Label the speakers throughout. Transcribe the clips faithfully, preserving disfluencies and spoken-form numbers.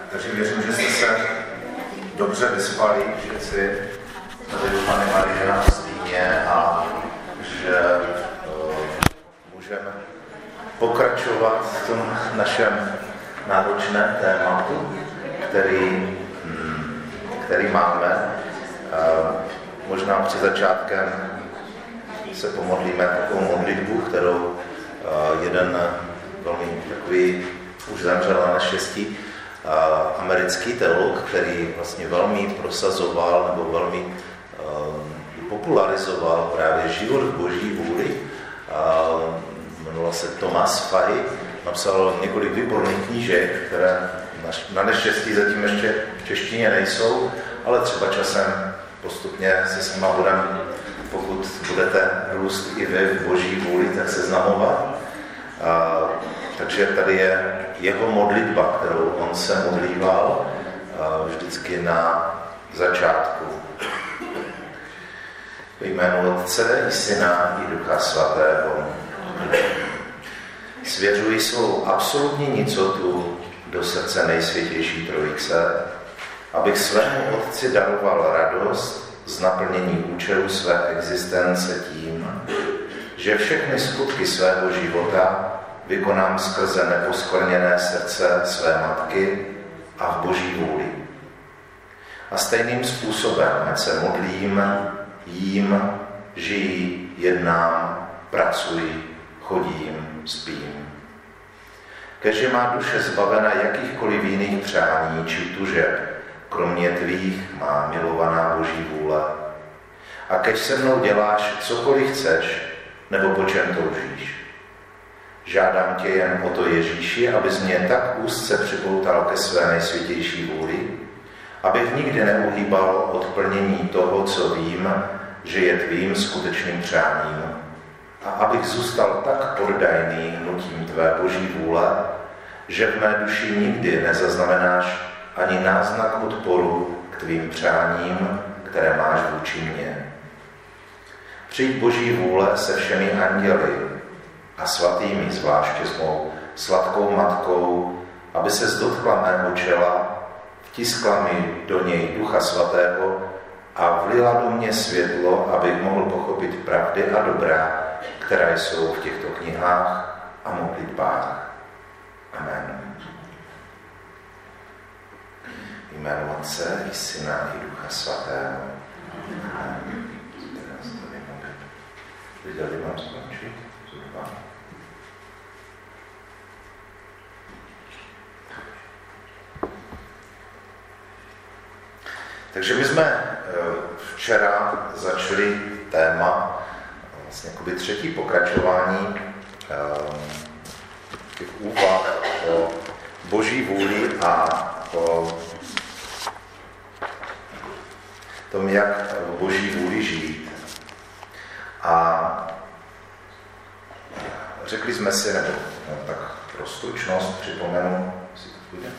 Speaker 1: Takže věřím, že jste se dobře vyspali všichni tady u Panny Marie na hostýně a že uh, můžeme pokračovat v tom našem náročném tématu, který, hmm, který máme. Uh, možná před začátkem se pomodlíme takovou modlitbu, kterou uh, jeden velmi takový už zemřel na neštěstí uh, americký teolog, který vlastně velmi prosazoval nebo velmi uh, popularizoval právě život v Boží vůli. Uh, jmenoval se Thomas Fahy, napsal několik výborných knížek, které na neštěstí zatím ještě v češtině nejsou, ale třeba časem postupně se s nima budeme, pokud budete růst i vy v Boží vůli, tak seznamovat. Uh, takže tady je jeho modlitba, kterou on se modlíval uh, vždycky na začátku. Ve jménu Otce i Syna i Ducha Svatého. Svěřuji svou absolutní nicotu do srdce nejsvětější Trojice, abych svému Otci daroval radost z naplnění účelu své existence tím, že všechny skutky svého života vykonám skrze neposkvrněné srdce své matky a v Boží vůli. A stejným způsobem, ať se modlím, jím, žijí, jednám, pracuji, chodím, spím. Keže má duše zbavena jakýchkoliv jiných přání či tužeb, kromě tvých má milovaná Boží vůle. A kež se mnou děláš cokoliv chceš, nebo po čem toužíš. Žádám tě jen o to, Ježíši, abys mě tak úzce připoutal ke své nejsvětější vůli, abych nikdy neuhýbal od plnění toho, co vím, že je tvým skutečným přáním, a abych zůstal tak poddajný hnutím tvé Boží vůle, že v mé duši nikdy nezaznamenáš ani náznak odporu k tvým přáním, které máš vůči mně. Přijď Boží vůle se všemi anděli a svatými, zvláště s mou sladkou matkou, aby se zdotkla mého čela, vtiskla mi do něj Ducha Svatého a vlila do mě světlo, abych mohl pochopit pravdy a dobrá, které jsou v těchto knihách a modlitbách. Amen. Jméno Otce i Syna i Ducha Svatého. Amen. Viděli mám skončit? Zhruba. Takže my jsme včera začali téma, vlastně jakoby třetí pokračování těch úvah o Boží vůli a o tom, jak v Boží vůli žít. A řekli jsme si, nebo no, tak pro stručnost připomenu, jestli to půjde.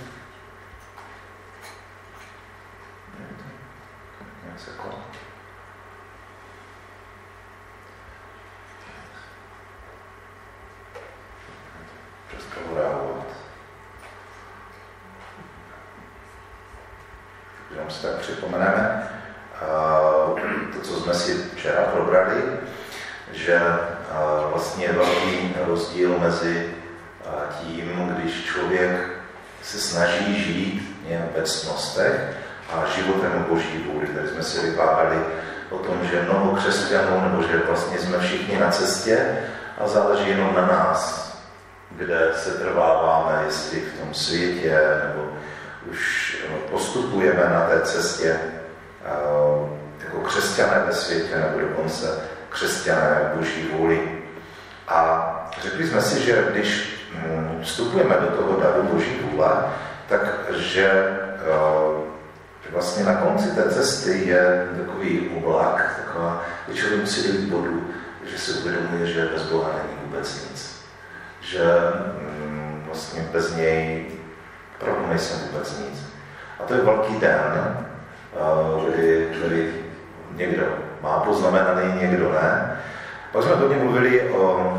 Speaker 1: Jenom si tak připomeneme to, co jsme si včera probrali, že vlastně je velký rozdíl mezi tím, když člověk se snaží žít v ctnostech a životem Boží vůli. Tady jsme si vykládali o tom, že mnoho křesťanů, nebo že vlastně jsme všichni na cestě a záleží jenom na nás, kde se trváváme, jestli v tom světě, nebo už postupujeme na té cestě jako křesťané ve světě, nebo dokonce křesťané Boží vůli. A řekli jsme si, že když vstupujeme do toho daru Boží vůle, takže vlastně na konci té cesty je takový oblak, taková, že člověk musí dojít bodu, že si uvědomuje, že bez Boha není vůbec nic. Že vlastně bez něj opravdu nejsem vůbec nic. A to je velký den, kdy, kdy někdo má poznamenaný, někdo ne. Pak jsme hodně mluvili o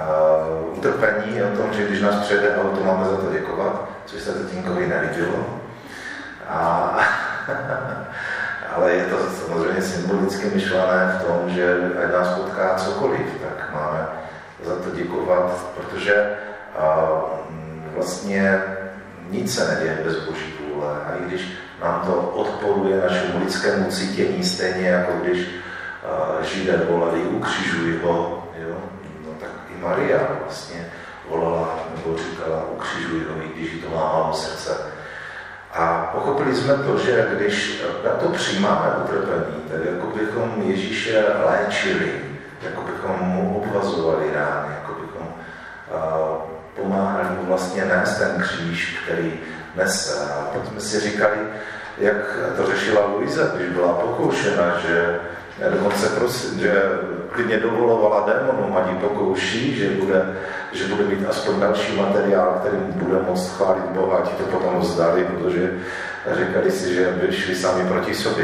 Speaker 1: utrpení, o tom, že když nás přejede auto, máme za to děkovat, což se tatínkovi nelíbilo. A, ale je to samozřejmě symbolicky myšlené v tom, že ať nás potká cokoliv, tak máme za to děkovat, protože a, vlastně nic se neděje bez Boží vůle. A i když nám to odporuje našemu lidskému cítění, stejně jako když a, Židé volali ukřižuj ho, jo? No, tak i Maria vlastně volala nebo říkala ukřižuj ho, i když jí to lámalo srdce. A pochopili jsme to, že když to přijímáme utrpení, tak jako bychom Ježíše léčili, jako bychom mu obvazovali rány, jako bychom uh, pomáhali mu vlastně nést ten kříž, který nese. A pak jsme si říkali, jak to řešila Luisa, když byla pokoušena, že dokonce prosím, že klidně dovolovala démonům, ať ji pokouší, že bude, že bude mít aspoň další materiál, kterým bude moct chválit Boha, a ti to potom vzdali, protože říkali si, že by šli sami proti sobě.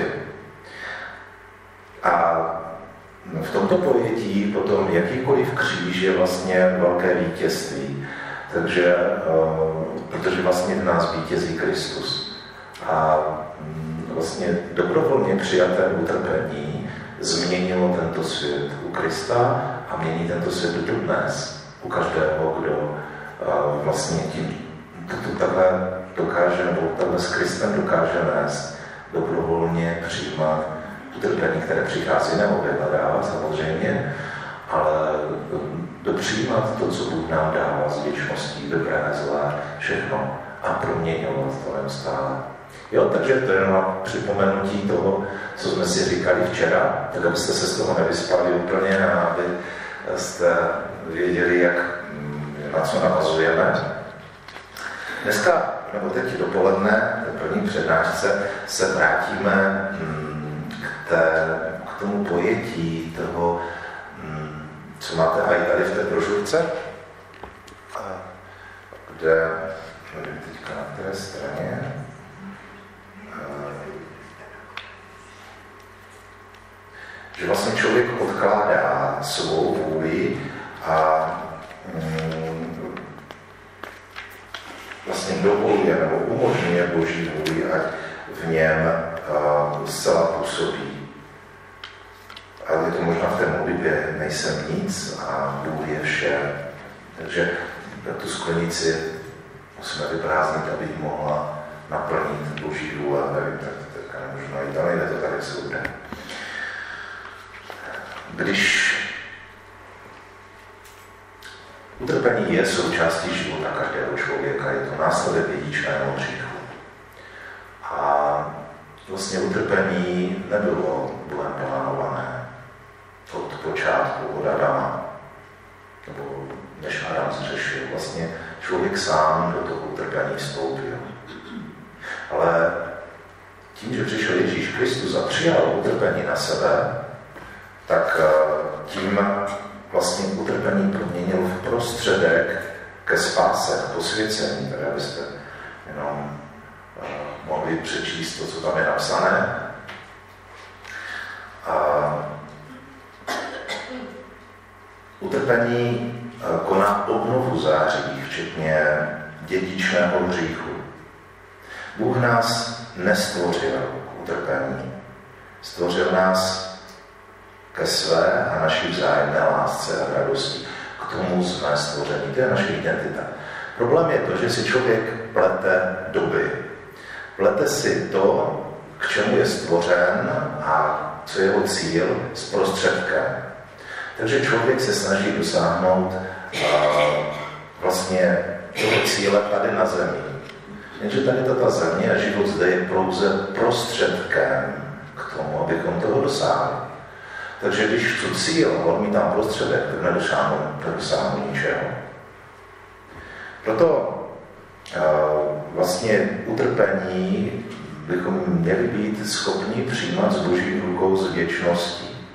Speaker 1: A v tomto pojetí potom jakýkoliv kříž je vlastně velké vítězství, takže, protože vlastně v nás vítězí Kristus. A vlastně dobrovolně přijaté utrpení změnilo tento svět u Krista a mění tento svět dodnes u každého, kdo vlastně tím to takhle dokáže, nebo takhle s Kristem dokáže nést, dobrovolně přijímat utrpení, které přichází, nebo vyhledávat samozřejmě, ale dopřijímat to, co Bůh nám dává z věčností, dobré, zlé, všechno a proměňovat to neustále. Jo, takže to je na připomenutí toho, co jsme si říkali včera, tak abyste se z toho nevyspali úplně a aby jste věděli, jak, na co navazujeme. Dneska, nebo teď dopoledne, v první přednášce, se vrátíme k, té, k tomu pojetí toho, co máte i tady v té brožurce, kde, nevím teďka na které straně, že vlastně člověk odkládá svou vůli a mm, vlastně dovoluje nebo umožňuje Boží vůli, ať v něm uh, zcela působí. Ale je to možná v té modlitbě nejsem nic a Bůh je vše. Takže tu sklenici musíme vyprázdnit, aby ji mohla naplnit Boží vůle. Nevím, tak to teďka nemůžu najít, ale jde to tady soude. Když utrpení je součástí života každého člověka, je to následek dědičného hříchu. A vlastně utrpení nebylo Bohem plánované od počátku, od Adama, nebo než Adam zřešil. Vlastně člověk sám do toho utrpení vstoupil. Ale tím, že přišel Ježíš Kristus a přijal utrpení na sebe, tak tím vlastně utrpení proměnil v prostředek ke spáse, k posvěcení, které byste jenom uh, mohli přečíst to, co tam je napsané. Uh, utrpení uh, koná obnovu září, včetně dědičného hříchu. Bůh nás nestvořil k utrpení, stvořil nás ke své a naší vzájemné lásce a radosti. K tomu jsme stvoření. To je naše identita. Problém je to, že si člověk plete doby. Plete si to, k čemu je stvořen a co je jeho cíl, s prostředkem. Takže člověk se snaží dosáhnout uh, vlastně toho cíle tady na zemi. Jenže tady ta země a život zde je pouze prostředkem k tomu, abychom toho dosáhli. Takže když chci cíl a odmítám prostředek, tak nedosáhnu, nedosáhnu ničeho. Proto uh, vlastně utrpení bychom měli být schopni přijímat s Boží rukou z věčností.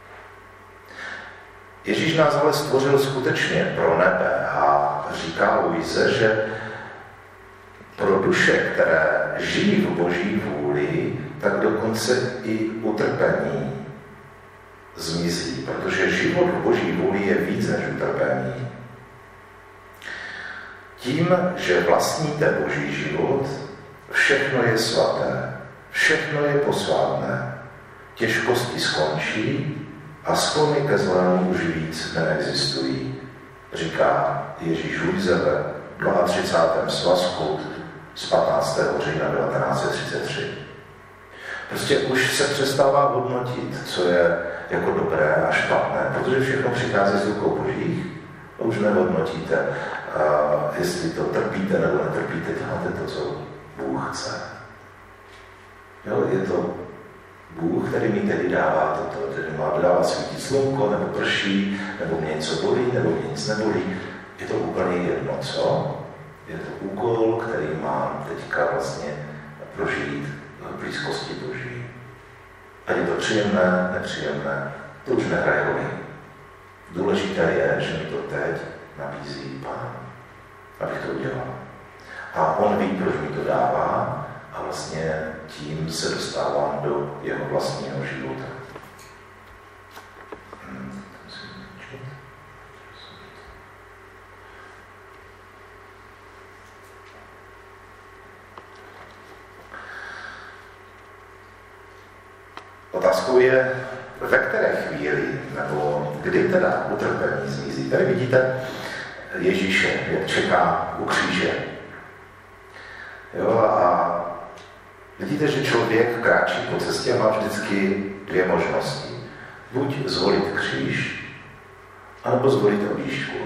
Speaker 1: Ježíš nás ale stvořil skutečně pro nebe a říká Luise, že pro duše, které žijí v Boží vůli, tak dokonce i utrpení zmizí, protože život v Boží vůli je víc než utrpení. Tím, že vlastníte Boží život, všechno je svaté, všechno je posvátné, těžkosti skončí a sklony ke zlému už víc neexistují, říká Ježíš Luise ve třicátém druhém svazku z patnáctého října devatenáct set třicet tři. Prostě už se přestává hodnotit, co je jako dobré a špatné, protože všechno přichází z rukou Božích a už nehodnotíte, uh, jestli to trpíte nebo netrpíte, děláte to, co Bůh chce. Jo, je to Bůh, který mi tedy dává toto, který má dává svítit slunko, nebo prší, nebo mě něco bolí, nebo mě nic nebolí. Je to úplně jedno, co? Je to úkol, který mám teďka vlastně prožít v blízkosti Boží. A je to příjemné, nepříjemné, to už nehraje roli. Důležité je, že mi to teď nabízí Pán, abych to udělal. A on ví, proč mi to dává, a vlastně tím se dostávám do jeho vlastního života. Hmm. Otázkou je, ve které chvíli, nebo kdy teda utrpení zmizí. Tady vidíte Ježíše, jak čeká u kříže. Jo, a vidíte, že člověk kráčí po cestě a má vždycky dvě možnosti. Buď zvolit kříž, anebo zvolit objížďku.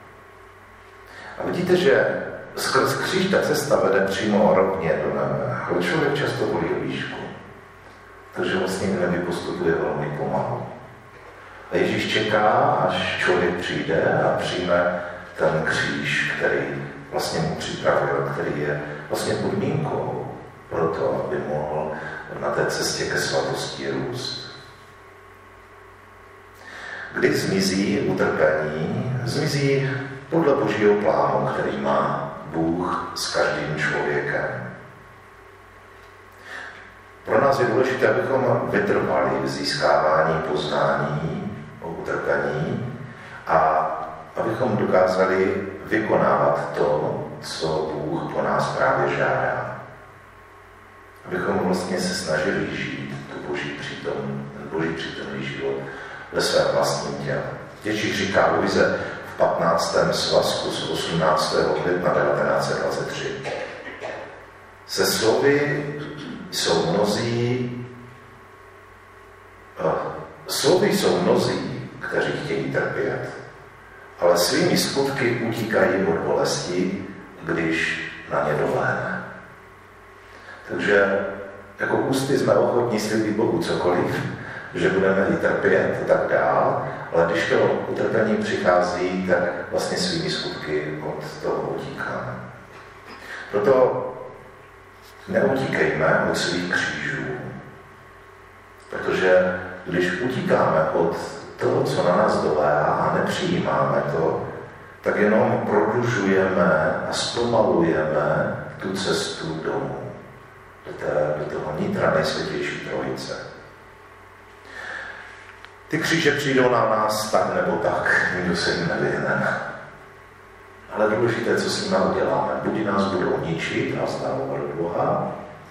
Speaker 1: A vidíte, že skrz kříž ta cesta vede přímo rovně do nebe, ale člověk často volí objížďku. Takže vlastně k nebi postupuje velmi pomalu. A Ježíš čeká, až člověk přijde a přijme ten kříž, který vlastně mu připravil, který je vlastně podmínkou pro to, aby mohl na té cestě ke svatosti růst. Kdy zmizí utrpení, zmizí podle Božího plánu, který má Bůh s každým člověkem. Pro nás je důležité, abychom vytrvali v získávání poznání o utrpení a abychom dokázali vykonávat to, co Bůh po nás právě žádá. Abychom vlastně se snažili žít tu Boží přítom, ten Boží přítomný život ve svém vlastním těle. Ježíš říká Luise v patnáctém svazku z osmnáctého května devatenáct set dvacet tři. Se slovy jsou mnozí, slovy jsou mnozí, kteří chtějí trpět, ale svými skutky utíkají od bolesti, když na ně doléhne. Takže jako ústy jsme ochotní slíbit Bohu cokoliv, že budeme i trpět a tak dál, ale když to utrpení přichází, tak vlastně svými skutky od toho utíkáme. Proto neutíkejme od svých křížů, protože když utíkáme od toho, co na nás doléhá a nepřijímáme to, tak jenom prodlužujeme a zpomalujeme tu cestu domů, do, té, do toho nitra nejsvětější trojice. Ty kříže přijdou na nás tak nebo tak, nikdo se jim nevyhne. Ale důležité, co s nimi uděláme. Buď nás budou ničit a vzdálovat od Boha,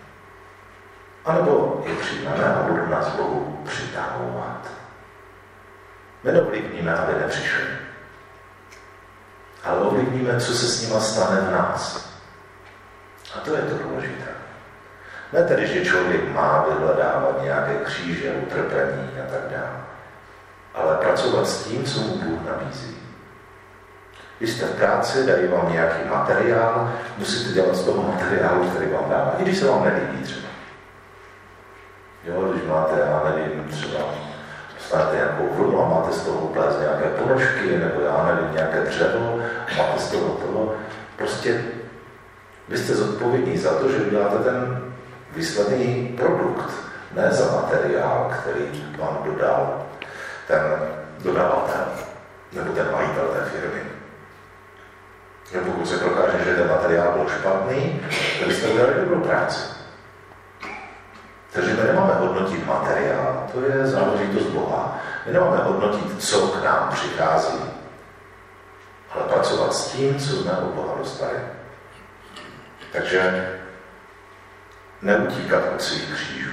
Speaker 1: anebo je přijmeme a budou nás Bohu přitahovat. Neovlivníme, aby nepřišli. Ale ovlivníme, co se s nima stane v nás. A to je to důležité. Ne tedy, že člověk má vyhledávat nějaké kříže, utrpení a tak dále, ale pracovat s tím, co mu Bůh nabízí. Když jste v práci, dají vám nějaký materiál, musíte dělat z toho materiálu, který vám dává. I když se vám nelíbí třeba. Jo, když máte, já nevím, třeba dostanete nějakou vlnu a máte z toho uplést nějaké ponožky, nebo já nevím, nějaké dřevo, máte z toho toho. Prostě vy jste zodpovědní za to, že uděláte ten výsledný produkt, ne za materiál, který vám dodal ten dodavatel, nebo ten majitel té firmy. A pokud se prokáže, že ten materiál byl špatný, tak byste udělali dobrou práci. Takže my nemáme hodnotit materiál, to je záležitost Boha. My nemáme hodnotit, co k nám přichází, ale pracovat s tím, co jsme od Boha dostali. Takže neutíkat od svých křížů.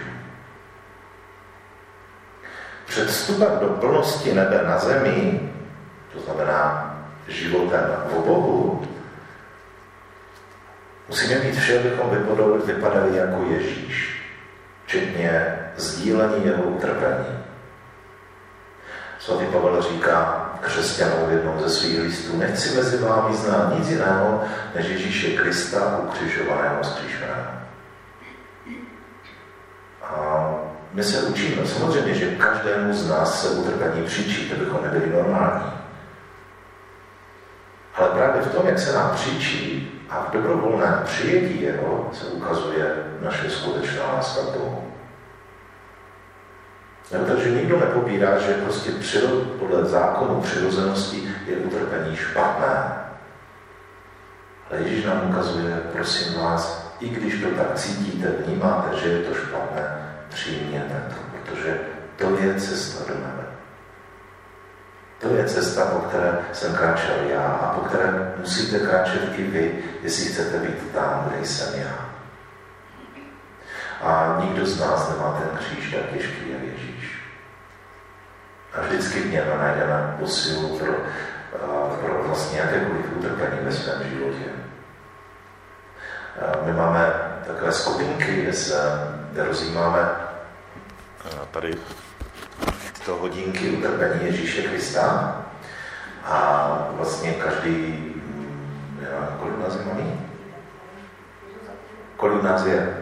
Speaker 1: Před vstupem do plnosti nebe na zemi, to znamená životem v Bohu, musíme mít vše, abychom vypadali jako Ježíš, včetně sdílení jeho utrpení. Svatý Pavel říká křesťanům v jednom ze svých listů: nechci mezi vámi znát nic jiného, než Ježíše Krista ukřižovaného, vzkříšeného. A my se učíme, samozřejmě, že každému z nás se utrpení příčí, abychom nebyli normální. Ale právě v tom, jak se nám příčí a v dobrovolném přijetí jeho, se ukazuje naše skutečná láska k Bohu. Nebo takže nikdo nepopírá, že prostě přirod, podle zákonu přirozenosti je utrpení špatné. Ale Ježíš nám ukazuje, prosím vás, i když to tak cítíte, vnímáte, že je to špatné, přijměte to, protože to je cesta do nebe. To je cesta, po které jsem kráčel já a po které musíte kráčet i vy, jestli chcete být tam, kde jsem já. A nikdo z nás nemá ten kříž tak těžký jak Ježíš. A vždycky v něm najdeme posilu pro, pro vlastně jakékoliv utrpení ve svém životě. My máme takové skupinky, kde, se, kde rozjímáme tady to hodinky utrpení Ježíše Krista. A vlastně každý, já, kolik nás je mají? Kolik nás je?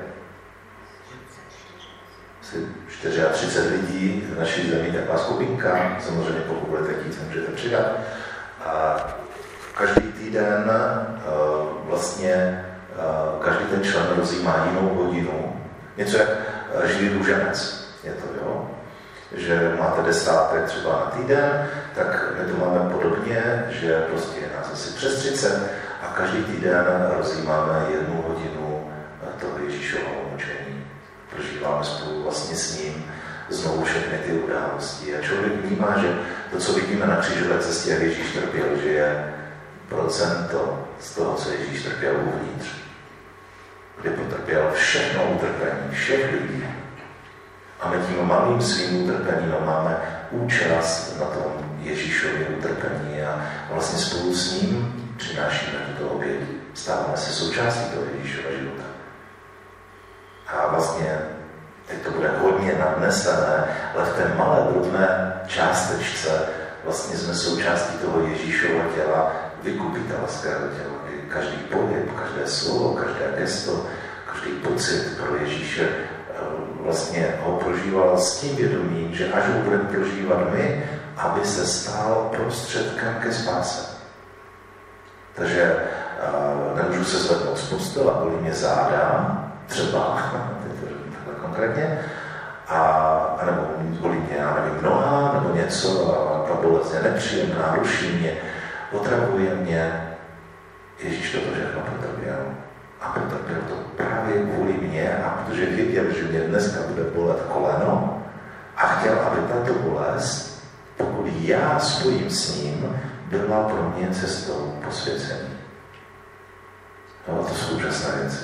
Speaker 1: třicet čtyři lidí v naší zemi, taková skupinka, samozřejmě pokud budete chtít, se můžete přidat. A každý týden vlastně každý ten člen rozjímá jinou hodinu, něco jak živý růženec je to, jo? Že máte desátek třeba na týden, tak my to máme podobně, že prostě je nás asi přes třicet a každý týden rozjímáme jednu hodinu toho Ježíšového mučení. Prožíváme spolu vlastně s ním znovu všechny ty události. A člověk vnímá, že to, co vidíme na křížové cestě, jak Ježíš trpěl, že je procento z toho, co Ježíš trpěl uvnitř. Kdy potrpěl všechno utrpení, všech lidí. A my tím malým svým utrpením máme účast na tom Ježíšově utrpení a vlastně spolu s ním přinášíme tuto oběť. Stáváme se součástí toho Ježíšova života. A vlastně teď to bude hodně nadnesené, ale v té malé drobné částečce vlastně jsme součástí toho Ježíšova těla, vykupitelského těla. Každý pohyb, každé slovo, každé gesto, každý pocit pro Ježíše vlastně ho prožíval s tím vědomím, že až ho budeme prožívat my, aby se stal prostředkem ke spáse. Takže nemůžu se zvednout z postela, bolí mě záda, třeba, takhle konkrétně, a, a nebo bolí mě, já nevím, noha, nebo něco, a ta bolest je nepříjemná, ruší mě, otravuje mě. Ježíš toto všechno potrpěl. A potrpěl to právě kvůli mě, a protože věděl, že mě dneska bude bolet koleno, a chtěl, aby tato bolest, pokud já spojím s ním, byla pro mě cestou posvěcení. No, to jsou úžasné věci.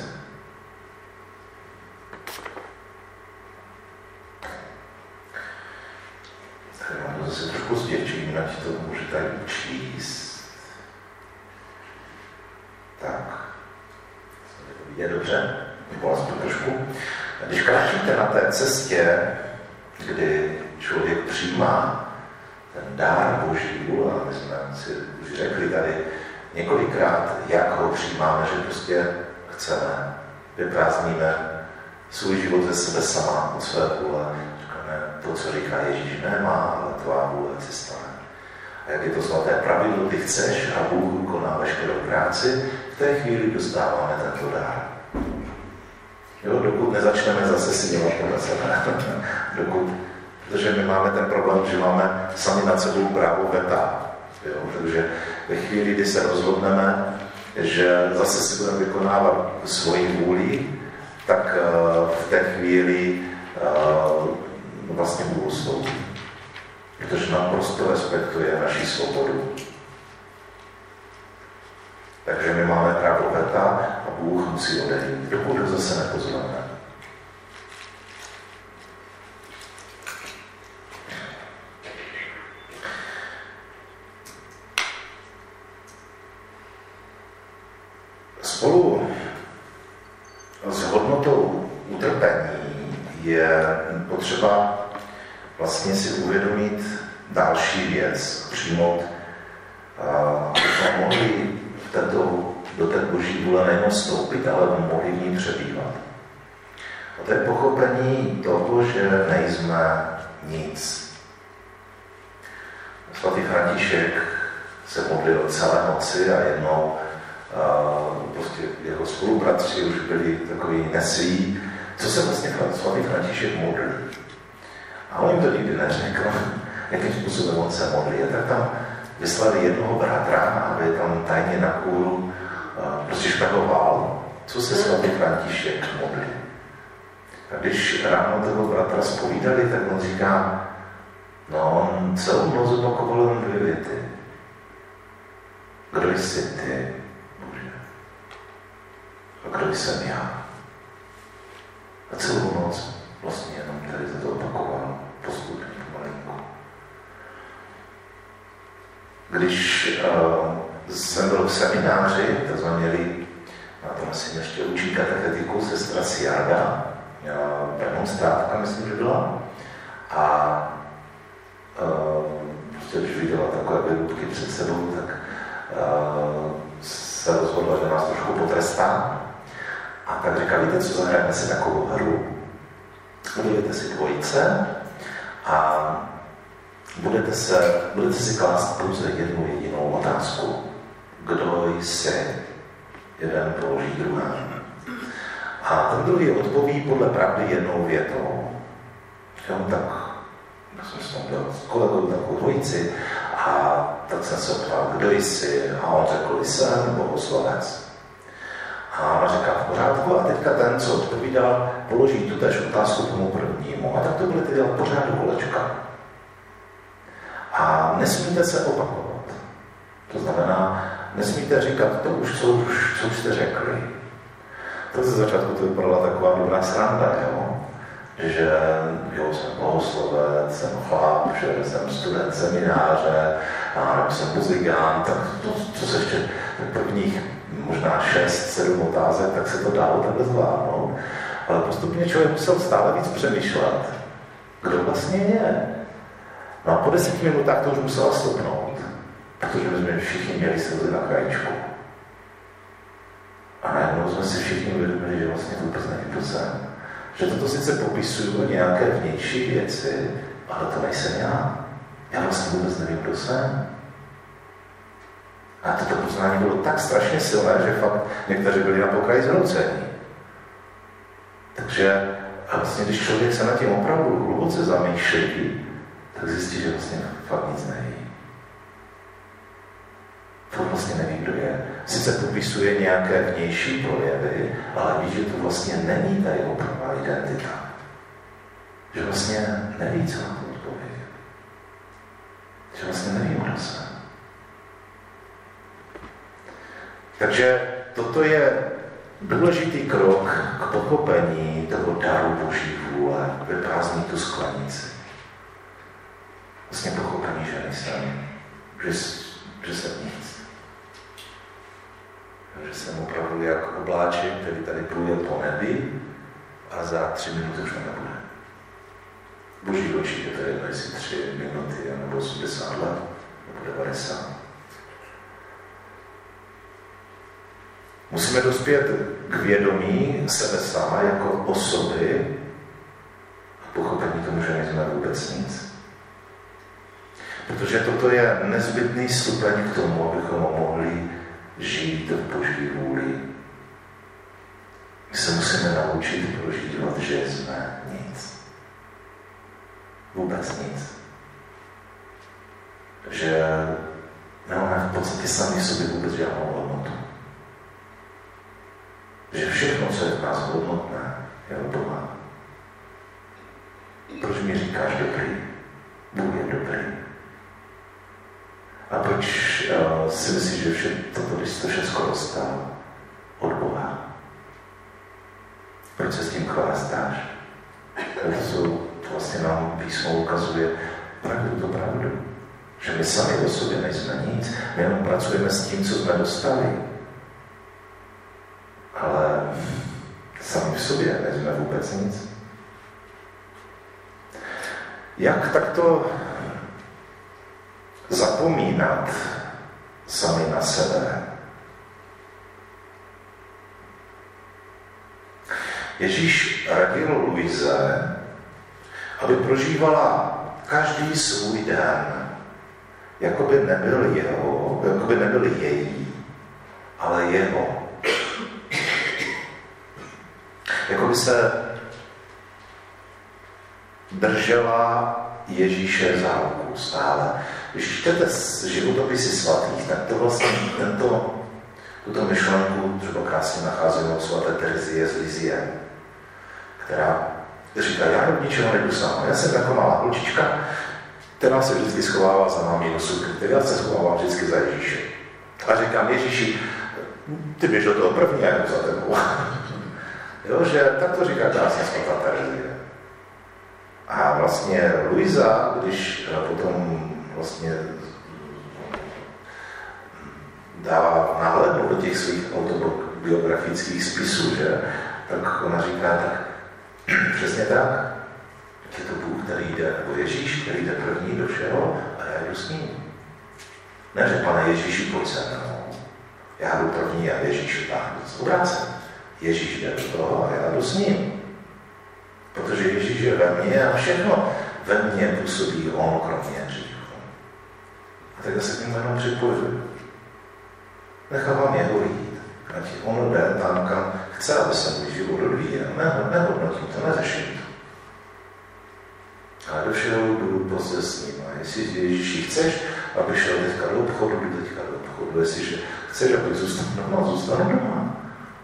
Speaker 1: Tady mám to zase trošku zděčím, ať to můžu tady číst. Tak. Je dobře, nebo aspoň trošku. Když kráčíte na té cestě, kdy člověk přijímá ten dár Boží, a my jsme si už řekli tady několikrát, jak ho přijímáme, že prostě chceme, vyprázdníme svůj život ze sebe sama, od své vůle. Říkáme, to, co říká Ježíš, nemá, ale tvá vůle se stane. A jak je to svaté pravidlo, ty chceš a Bůh koná veškerou práci, v té chvíli dostáváme tento dár. Jo, dokud nezačneme zase si dělat podle sebe. Dokud, protože my máme ten problém, že máme sami nad sebou právo veta. Jo, takže ve chvíli, kdy se rozhodneme, že zase si budeme vykonávat svoji vůli, tak uh, v té chvíli uh, vlastně Bůh ustoupí. Protože naprosto respektuje naši svobodu. Takže my máme právo veta a Bůh musí odejít, dokud zase nepozveme. hodnotou utrpení je potřeba vlastně si uvědomit další věc, přijmout, abychom mohli v této, do té boží vůle nejen vstoupit, ale mohli v ní přebývat. A to je pochopení toho, že nejsme nic. Svatý František se modlil celé noci a jednou uh, prostě jeho spolubratři už byli takový nesví, co se vlastně svatý František modlí. A on jim to nikdy neřekl, jakým způsobem on se modlí. A tak tam vyslali jednoho bratra, aby tam tajně na kůru uh, prostě špehoval, co se svatý František modlí. A když ráno toho bratra zpovídali, tak on říká, no on celou noc opakoval jen dvě věty. Kdo jsi ty, Bože? A kdo jsem já? A celou noc vlastně jenom tady to opakoval postupně pomalinku. Když uh, jsem byl v semináři, tak jsme měli, na tom asi ještě učí katechetiku, sestra Siarda, demonstrátka, myslím, že byla. A uh, prostě když viděla takové vyrůbky před sebou, tak uh, se rozhodla, že nás trošku potrestá. A tak říká, víte co, zahrajeme si takovou hru. Budujete si dvojice a budete, se, budete si klást pouze jednu jedinou otázku. Kdo jsi? Jeden položí druhému. A ten druhý odpoví podle pravdy jednou větou. Jo, tak já jsem s měl s kolegou takovou dvojici a tak jsem se ptal, kdo jsi? A on řekl, jsem bohoslovec. A ona říká, v pořádku, a teďka ten, co odpovídal, položí tu též otázku tomu prvnímu. A tak to budete dělat pořád do kolečka. A nesmíte se opakovat. To znamená, nesmíte říkat to už, co už, co už jste řekli. To ze začátku to vypadala taková dobrá sranda, jo? Že jo, jsem bohoslovec, jsem chlap, že jsem student semináře, a nebo jsem muzikant, tak to, co se ještě tak prvních možná šest, sedm otázek, tak se to dalo takhle zvládnout. Ale postupně člověk musel stále víc přemýšlet, kdo vlastně je. No a po deseti minutách to už musela stopnout, protože my jsme všichni měli slzy na krajičku. A najednou jsme si všichni uvědomili, že vlastně vůbec nevím, kdo jsem. Že toto sice popisuju nějaké vnější věci, ale to nejsem já. Já vlastně vůbec nevím, kdo jsem. A toto poznání bylo tak strašně silné, že fakt někteří byli na pokraji zhroucení. Takže a vlastně, když člověk se nad tím opravdu hluboce zamýšlí, tak zjistí, že vlastně fakt nic neví. To vlastně neví, kdo je. Sice popisuje nějaké vnější projevy, ale ví, že to vlastně není ta jeho pravá identita. Že vlastně neví, co na to odpovědět. Že vlastně neví, kdo jsem. Takže toto je důležitý krok k pochopení toho daru Boží vůle, vyprázdnit tu sklenici. Vlastně pochopení, že nejsem, že, že jsem nic. Že jsem opravdu jak obláček, který tady pluje po nebi a za tři minuty už nebude. Boží oči, je to jedno, jestli tři minuty, nebo osmdesát let, nebo devadesát. Musíme dospět k vědomí sebe sama jako osoby a pochopení tomu, že nejsme vůbec nic. Protože toto je nezbytný stupeň k tomu, abychom mohli žít v Boží vůli. My se musíme naučit prožívat, že jsme nic. Vůbec nic. Že nemáme v podstatě sami v sobě vůbec žádnou hodnotu. Že všechno, co je v nás hodnotné, je od Boha. Proč mi říkáš dobrý? Bůh je dobrý. A proč uh, si myslíš, že vše, toto, když to všechno dostal od Boha? Proč se s tím chvástáš? To vlastně nám písmo ukazuje pravdu to pravdu. Že my sami o sobě nejsme nic, my jenom pracujeme s tím, co jsme dostali. Ale sami sami v sobě nevíme vůbec nic. Jak takto zapomínat sami na sebe? Ježíš radil Luize, aby prožívala každý svůj den, jako by nebyl jeho, jako by nebyl její, ale jeho. Jako by se držela Ježíše za ruku stále. Když čtete životopisy svatých, tak to vlastně tento, tuto myšlenku třeba krásně nacházíme u svaté Terezie z Lizie, která říká, já do ničeho nejdu sama. Já jsem jako malá holčička, která se vždycky schovává za mámí do sukry, já se schovávám vždycky za Ježíše. A říkám, Ježíši, ty běž do toho první, já jdu za tebou. Jo, že tak to říká krásně svatá Terezie. A vlastně Luisa, když potom vlastně dává náhlednu do těch svých autobiografických spisů, že, tak ona říká, tak přesně tak, je to Bůh, který jde, nebo Ježíš, který jde první do všeho a já jdu s ním. Neřek, pane Ježíši, pojď se mnou. Já jdu první a Ježíš táhne z obrácen. Ježíš jde do toho a já jdu s ním. Protože Ježíš je ve mně a všechno ve mně působí on, kromě hříchu. A tak se k němu jenom připojuji. Nechávám jeho jít. Ať on jde tam, kam chce, aby se můj život odvíjel. Nehodnotím to, neřeším to. Ale do všeho jdu prostě s ním. A jestli Ježíši chceš, aby šel teďka do obchodu, jdu teďka do obchodu. Jestliže chceš, abych zůstal doma, zůstanu doma.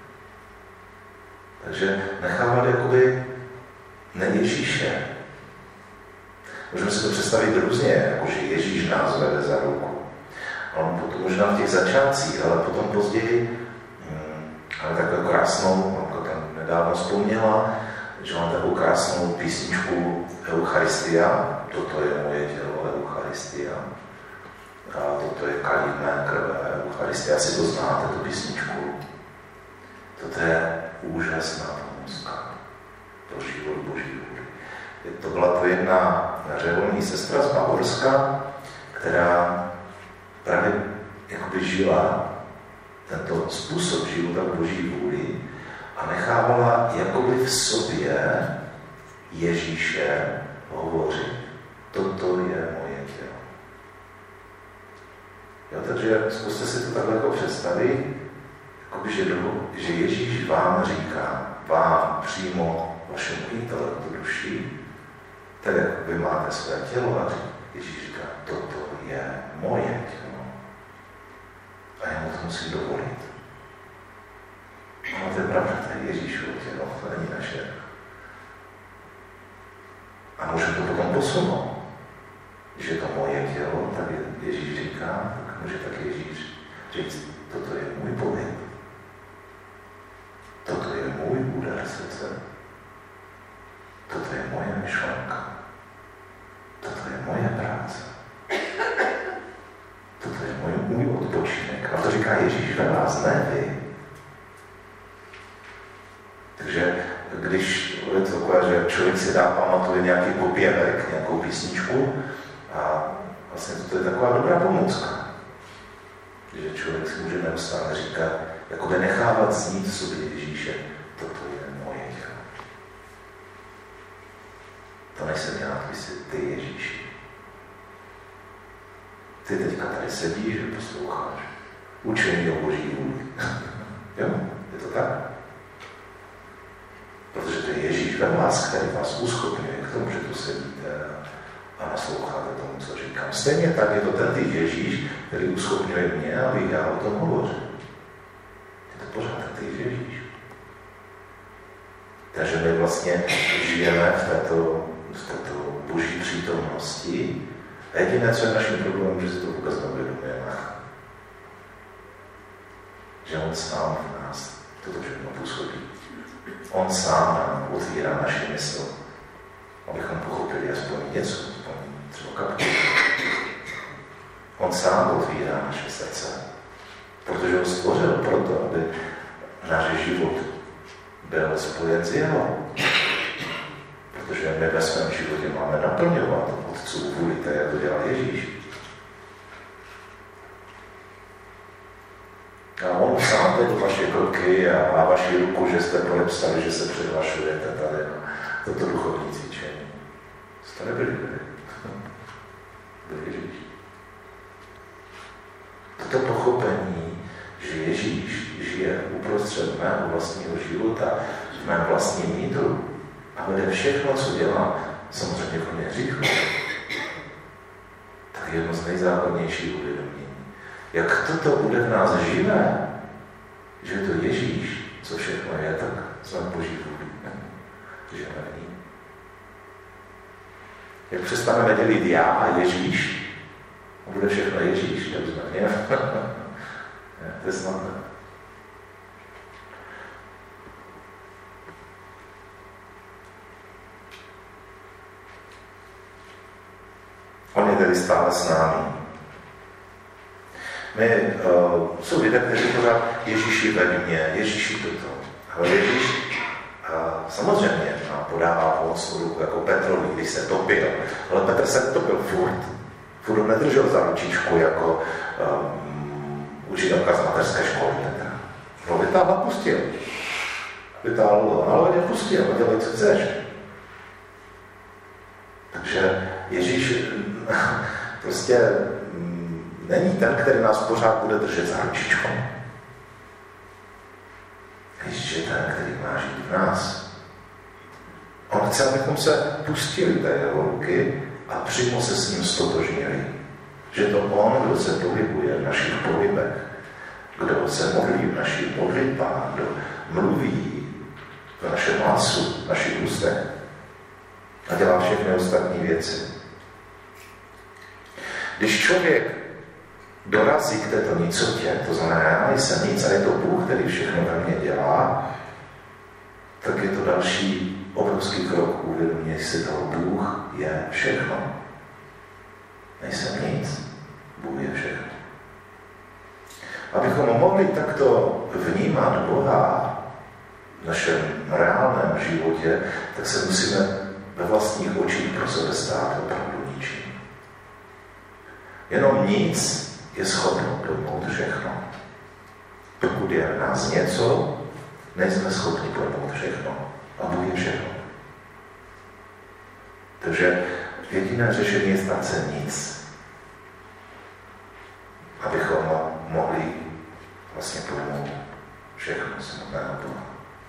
Speaker 1: Takže nechávat jakoby ne Ježíše. Můžeme si to představit různě, jakože Ježíš nás vede za ruku. On potom možná v těch začátcích, ale potom později, hmm, ale takovou krásnou, jako tam nedávno vzpomněla, že mám takovou krásnou písničku Eucharistia, toto je moje tělo Eucharistia, a toto je kalich mé krve Eucharistia, asi to znáte, tu písničku. Toto je úžasná pomůcka pro život Boží vůli. To byla to jedna řeholní sestra z Bavorska, která právě jakoby žila tento způsob života v Boží vůli a nechávala jakoby v sobě Ježíše hovořit. Toto je moje tělo. Jo, takže zkuste si to takhle jako představit, jakoby, že, že Ježíš vám říká, vám přímo vašemu intelektu duši, tak jak vy máte své tělo a Ježíš říká, toto je moje tělo. A já mu to musím dovolit. No to je pravda, to je Ježíšovo tělo, to není naše. A můžeme to potom posunout. Když je to moje tělo, tak Ježíš říká, tak může tak Ježíš říct, toto je můj pohyb. Toto je můj úder srdce. Toto je moje myšlenka. Toto je moje práce. Toto je můj, můj odpočinek. A to říká Ježíš ve vás, ne vy. Takže když je to takové, že člověk si dá pamatuje nějaký popěvek, nějakou písničku a vlastně to je taková dobrá pomůcka. Že člověk si může neustále říkat, jakoby nechávat znít v sobě Ježíše, toto je moje tělo. To nejsem já, ty jsi ty Ježíši. Ty teďka tady sedíš a posloucháš. Učení o Boží vůli. Jo, je to tak? Protože to je Ježíš ve vás, který vás uschopňuje k tomu, že tu sedíte a nasloucháte tomu, co říkám. Stejně tak je to ten ty Ježíš, který uschopňuje mě, abych já o tom hovořil. Je to pořád ten ty Ježíš. Takže my vlastně žijeme v této, v této Boží přítomnosti. A jediné, co je naším problémem, že si to vůbec neuvědomujeme. Že on sám v nás toto všechno působí. On sám nám otvírá naši mysl, abychom pochopili aspoň něco, aspoň třeba kapku. On sám otvírá naše srdce, protože ho stvořil proto, aby náš život byl spojen s jeho. Protože my ve svém životě máme naplňovat Otcův vůli, tak jak to dělal Ježíš. A on sám vedl vaše kroky a, a vaši ruku, že jste podepsali, že se předvašujete tady na toto duchovní cvičení. Jste nebyli byli. Byl Ježíš. Toto pochopení, že Ježíš žije uprostřed mého vlastního života, v mém vlastním nitru a vede všechno, co dělá, samozřejmě kromě hříchu, tak je jedno z nejzákladnějších uvědomění. Jak toto bude v nás živé, že je to Ježíš, co všechno je, tak jsme Boží vůli. Žijeme v ní. Jak přestaneme dělit já a Ježíš, a bude všechno Ježíš, tak jsme v něm. To je snadné. On je tedy stále s námi. My, uh, jsou lidé, kteří pořád Ježíši ve mně, Ježíši toto. Ale Ježíš uh, samozřejmě nám podává pomocnou ruku, jako Petrovi, když se topil. Ale Petr se topil furt. Furt nedržel za ručičku, jako um, učitelka z mateřské školy Petra. No vytáhl a pustil. Vytáhl ho, ale nepustil, dělej, co chceš. Takže Ježíš prostě není ten, který nás pořád bude držet za ručičku. Ježíš je ten, který má žít v nás. On chce, abychom se pustili té jeho ruky a přímo se s ním stotožnili. Že to on, kdo se pohybuje v našich pohybech, kdo se modlí v našich modlitbách, kdo mluví v našem hlasu, v našich ústech a dělá všechny ostatní věci. Když člověk dorazí k této nicotě, to znamená, já nejsem nic a je to Bůh, který všechno ve mně dělá, tak je to další obrovský krok uvědomění si toho, Bůh je všechno. Nejsem nic, Bůh je všechno. Abychom mohli takto vnímat Boha v našem reálném životě, tak se musíme ve vlastních očích pro sebe stát opravdu ničím. Jenom nic je schopno pojmout všechno. Pokud je v nás něco, nejsme schopni pojmout všechno. A Bůh je všechno. Takže jediné řešení je stát se nic. Abychom mohli vlastně pojmout všechno samotného Boha.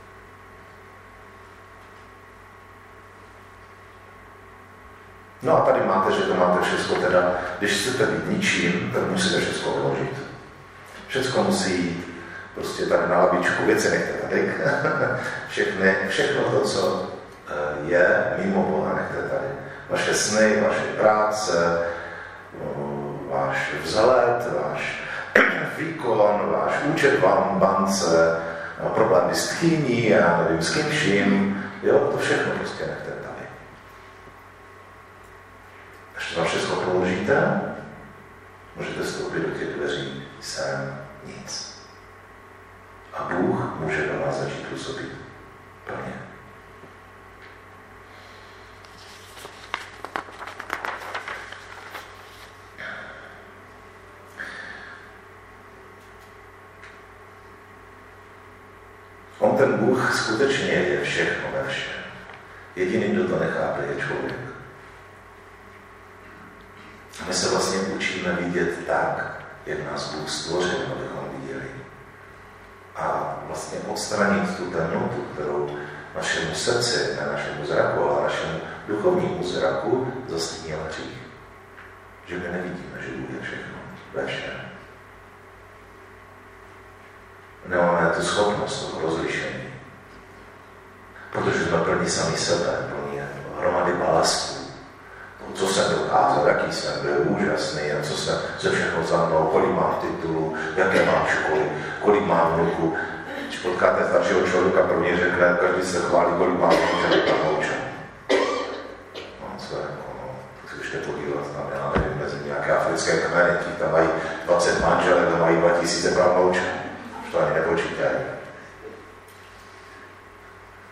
Speaker 1: No a tady máte, že to máte všechno teda, když chcete být ničím, tak musíte všechno vyložit. Všechno musí jít prostě tady na labičku, věci nechte tady. Všechny, všechno to, co je mimo Boha, nechte tady. Vaše sny, vaše práce, váš vzhled, váš výkon, váš účet v bance, problémy s tchýní, já nevím, s kým vším, jo, to všechno prostě nechte tady. Až to všechno položíte, můžete vstoupit do těch dveří, jsem nic. A Bůh může do nás začít působit plně. On, ten Bůh, skutečně je všechno ve všem. Jediný, kdo to nechápe, je člověk. A my se vlastně učíme vidět tak, jak nás Bůh stvořil, abychom viděli. A vlastně odstranit tu temnotu, kterou našemu srdci, ne našemu zraku, ale našemu duchovnímu zraku zastínil hřích. Že my nevidíme, že Bůh je všechno ve všem. Nemáme tu schopnost toho rozlišení. Protože jsme plní sami sebe, plní hromady balastů. Co jsem dokázal, jaký jsem byl úžasný, a co jsem ze všechno za mnou, kolik mám titulů, jaké mám školy, kolik mám vnuku. Když potkáte staršího člověka, první řekne, každý se chválí, kolik mám vnuku, že bych tam naučil. No, co je, no, tak si ještě podívat tam, já nevím, mezi nějaké africké kmeny, tí tam mají dvacet manželek, tam mají dva tisíce pravnoučů. Už to ani nepočítají.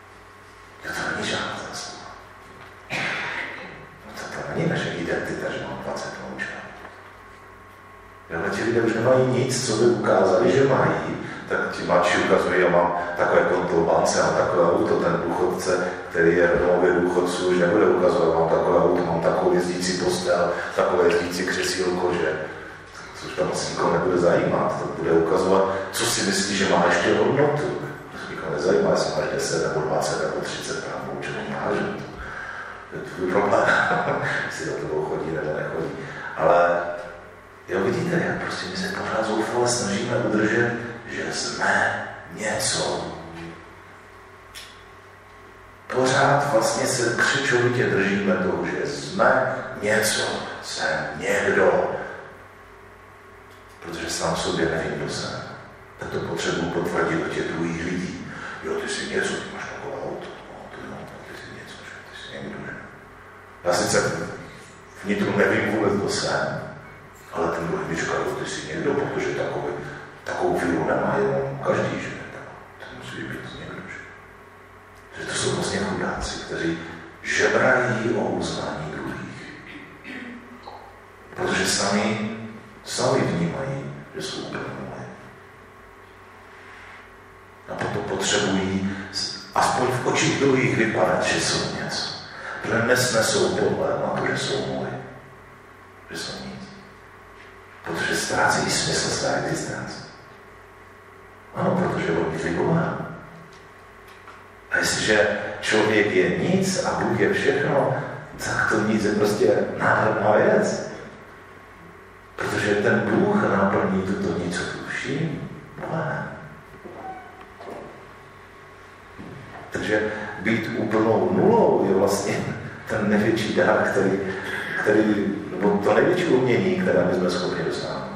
Speaker 1: není žádná zásluha. No to, to není naše identita, že mám dvacet vnoučat. Ale ti lidé už nemají nic, co by ukázali, že mají, tak ti mladší ukazují, já mám takové kontrolbance, mám takové auto, ten důchodce, který je v domově důchodců, už nebude ukazovat, mám takové auto, mám takovou jezdící postel, takové jezdící křesílko, že což tam asi nikoho nebude zajímat, to bude ukazovat, co si myslí, že má ještě hodnotu. To nikoho nezajímá, jestli máš deset nebo dvacet nebo třicet právou, čo máš. To je tvůj problém, jestli za tebou chodí nebo nechodí. Ale jo, vidíte, jak prostě my se pořád zoufale snažíme udržet, že jsme něco. Pořád vlastně se křičovitě držíme toho, že jsme něco, jsem někdo. Protože sám sobě nevím, kdo jsem. Tak to potřebuji potvrdit od těch druhých lidí. Jo, ty jsi něco, ty máš takové auto. No, ty, no, ty jsi něco, že ty jsi někdo, že? Já sice vnitru nevím vůbec, kdo jsem, ale ten druhý mi říká, jo, ty jsi někdo, protože takový, takovou víru nemá jenom každý, že? To musí být někdo, že? Že to jsou vlastně chudáci, kteří žebrají o uznání druhých. Protože sami Sami vnímají, že jsou úplně nové. A proto potřebují aspoň v očích druhých vypadat, že jsou něco. Protože nesnesou pohled na to, že jsou moji. Že jsou nic. Protože ztrácejí smysl své existence. Ano, protože on je vybohán. A jestliže člověk je nic a Bůh je všechno, tak to nic je prostě nádherná věc. Protože ten Bůh naplní tuto nicotu vším. Takže být úplnou nulou je vlastně ten největší dar, který, který nebo to největší umění, které my jsme schopni dosáhnout.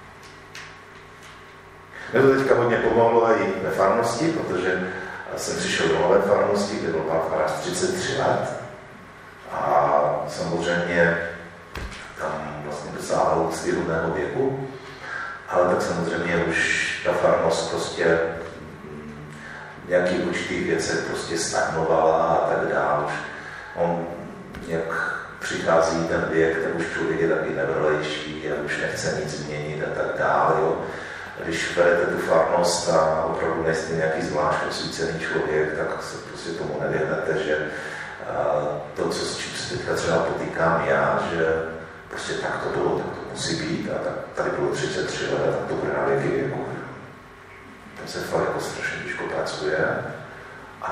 Speaker 1: Mě to teďka hodně pomohlo i ve farnosti, protože jsem přišel do nové farnosti, kde byl pan farář třicet tři let. A samozřejmě tam vlastně dosáhl svědomného věku, ale tak samozřejmě už ta farnost prostě v nějakých určitých věcech prostě stagnovala a tak dále. On jak přichází ten věk, tak už člověk je taky nevrlejší a už nechce nic změnit a tak dále. Jo. Když berete tu farnost a opravdu nejste nějaký zvlášť osvícený člověk, tak se prostě tomu nevěhnete, že to, co s čím se teďka třeba potýkám já, že prostě tak to bylo, tak to musí být a tak tady bylo třicet tři let, tak to bude na věky věku. Tam se fakt jako strašně těžko pracuje a,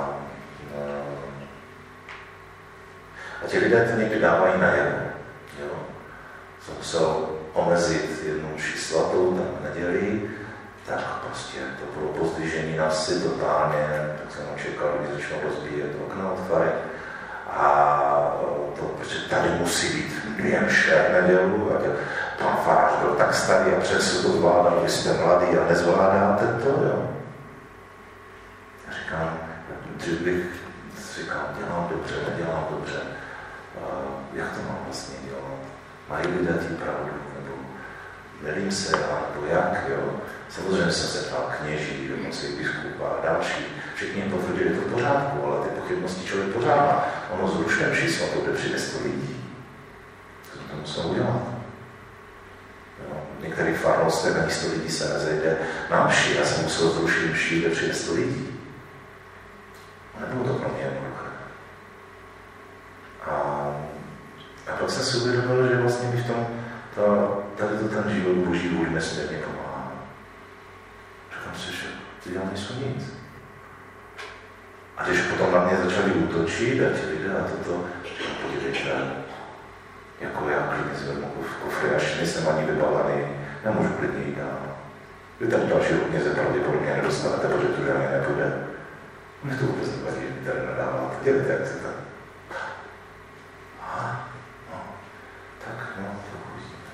Speaker 1: a ti lidé to někdy dávají najevo. Jsem musel omezit jednu mši svatou tam v neděli, tak prostě to bylo pozdvižení na si totálně, tak jsem očekal, když začnou rozbíjet okna od fary. A to, protože tady musí být dvě mše v nedělu, a pan farář byl tak starý a přesto to zvládal, vy jste mladý a nezvládáte to, jo. Já říkám, dřív bych říkal, dělám dobře, nedělám dobře, jak to mám vlastně dělat? Mají lidé tím pravdu, nebo nevím se, nebo jak, jo. Samozřejmě jsem se ptal kněží, dokonce i biskupa a další. Všichni jim potvrdili, že to v pořádku, ale ty pochybnosti člověk pořád má. Ono zrušné mši svatou, kde přijde sto lidí. Co to musel udělat? Jo. V některých farnostech ani sto lidí se nezejde na mši. Já jsem musel zrušit mši, kde přijde sto lidí. A nebylo to pro mě jednoduché. A, a pak jsem si uvědomil, že vlastně mi v tom ta, tady to ten život boží vůli nesmírně pomáhá. Říkám si, že ty dělám nejsou nic. A když potom na mě začali útočit a ti lidé a toto, říkám, podívejte, jako já klidně zvednu kufry, až nejsem ani vybavený, já můžu klidně jít dál. Vy tady dalšího kněze pravděpodobně nedostanete, protože tu žádný nepůjde. Mě to vůbec nevadí, že tady nadáváte. Dělejte, jak chcete. Aha, no, tak no, to uvidíme.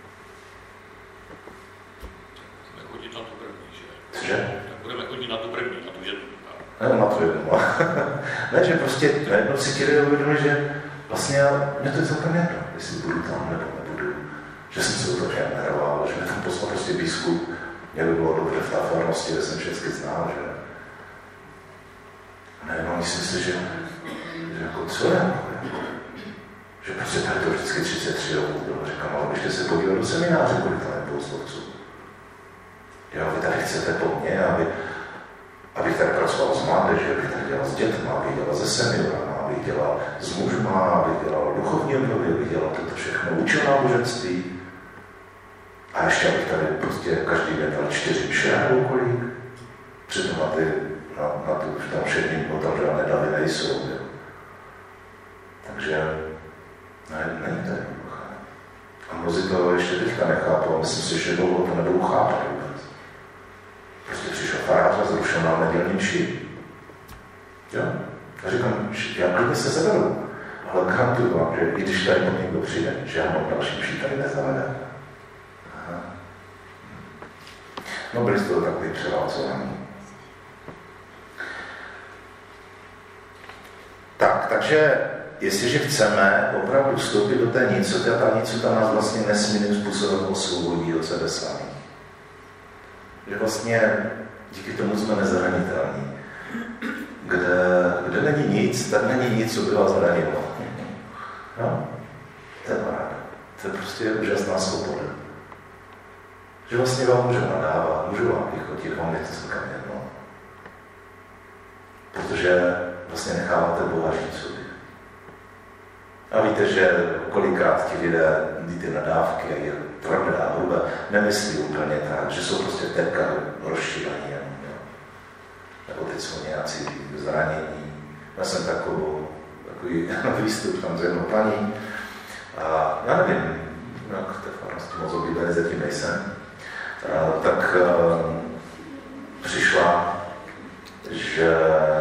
Speaker 2: Budeme chodit na tu první, že?
Speaker 1: Cože?
Speaker 2: Tak budeme chodit na tu první, na tu jednu.
Speaker 1: Ne, na to jednu. Ne, že prostě najednou si ti lidé uvědomili, že vlastně mě to je celkem jedno, jestli budu tam nebo nebudu. Že jsem se o to nějak neroval, že mě tam poslal prostě biskup. Mě by bylo dobře v té farnosti, kde jsem všechny znal, že najednou myslím si, že jako co je? Že prostě tady to vždycky třicet tři roků bylo. Říkám, ale běžte se podívat do semináře, kolik tam je bohoslovců. Jo, vy tady chcete po mně, aby, abych tady pracoval s mládeží, abych tady dělal s dětmi, abych dělal se seniorama, abych dělal s mužma, abych dělal duchovní obnovy, abych dělal toto všechno, učil náboženství. A ještě abych tady prostě každý den dal čtyři mše nebo kolik. Přitom na ty, na, na tu, tam všedním potom žádné davy nejsou. Jo. Takže ne, není to jednoduché. A mnozí to ještě teďka nechápou, myslím si, že dlouho to nebudou chápat vůbec. Prostě přišel farář a zrušil nám nedělní mši. Jo? A říkám, já klidně se zaberu, ale garantuju vám, že i když tady někdo přijde, žádnou další mši tady nezavede. No byli z toho takový převálcovaný. Tak, takže jestliže chceme opravdu vstoupit do té nicoty, a ta nicota nás vlastně nesmírným způsobem osvobodí od sebe sami. Že vlastně díky tomu jsme nezranitelní. Kde, kde není nic, tak není nic, co by vás zranilo. No? To je paráda. To je prostě úžasná svoboda. Že vlastně vám můžu nadávat, můžu vám vychotit, vám je to celkem jedno. Protože vlastně necháváte Boha žít sobě. A víte, že kolikrát ti lidé ty nadávky a je tvrdá, hrubé, nemyslí úplně tak, že jsou prostě teďka rozšílení. Nebo teď jsou nějací zranění. Já jsem takovou, takový výstup tam z jednou paní. A já nevím, jak v té farnosti moc oblíbený, zatím nejsem. Uh, tak uh, přišla, že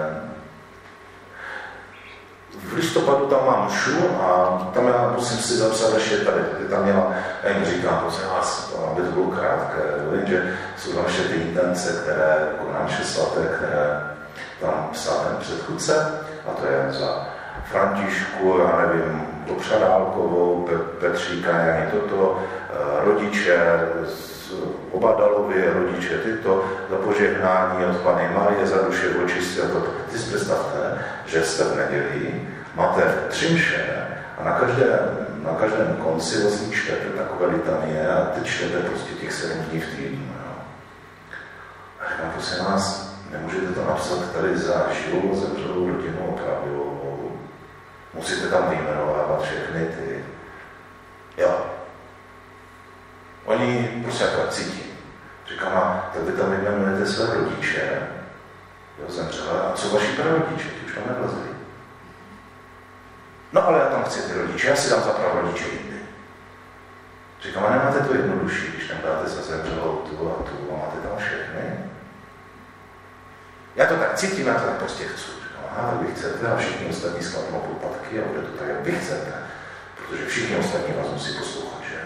Speaker 1: v listopadu tam mám mšu a tam já musím si zapsat, ještě tady, tam měla, já jim říkám, prosím vás, aby to bylo krátké, vím, že jsou tam ještě ty intence, které, jako naše svaté, které tam psal ten předchůdce, a to je za Františku, já nevím, Popřadálkovou, Petříka, nějaký toto, rodiče, oba Dalovi, rodiče tyto, za požehnání od Panny Marie, za duše očistě a toto. Ty si představte, že jste v neděli, máte tři mše a na, každé, na každém konci vlastně čtete takové litanie a teď čtete prostě těch sedm dní v týdnu. A říkám, prosím vás, nemůžete to napsat tady za živou, zemřelou rodinu opravdovou. Musíte tam vyjmenovávat všechny ty. Jo. Oni prostě jako cítí. Říkám, a tak vy tam vyjmenujete své rodiče, jo, zemřelé, a co vaši prarodiče, ti už tam nevlezli. No ale já tam chci ty rodiče, já si dám zapravo rodiče jindy. Říkám, a nemáte to jednodušší, když tam dáte se zemřelou tu a tu a máte tam všechny. Já to tak cítím, já to tak prostě chci. Říkám, aha, tak vy chcete a všichni ostatní skladnou podpatky a bude to tak, jak vy chcete. Protože všichni ostatní vás musí poslouchat, že?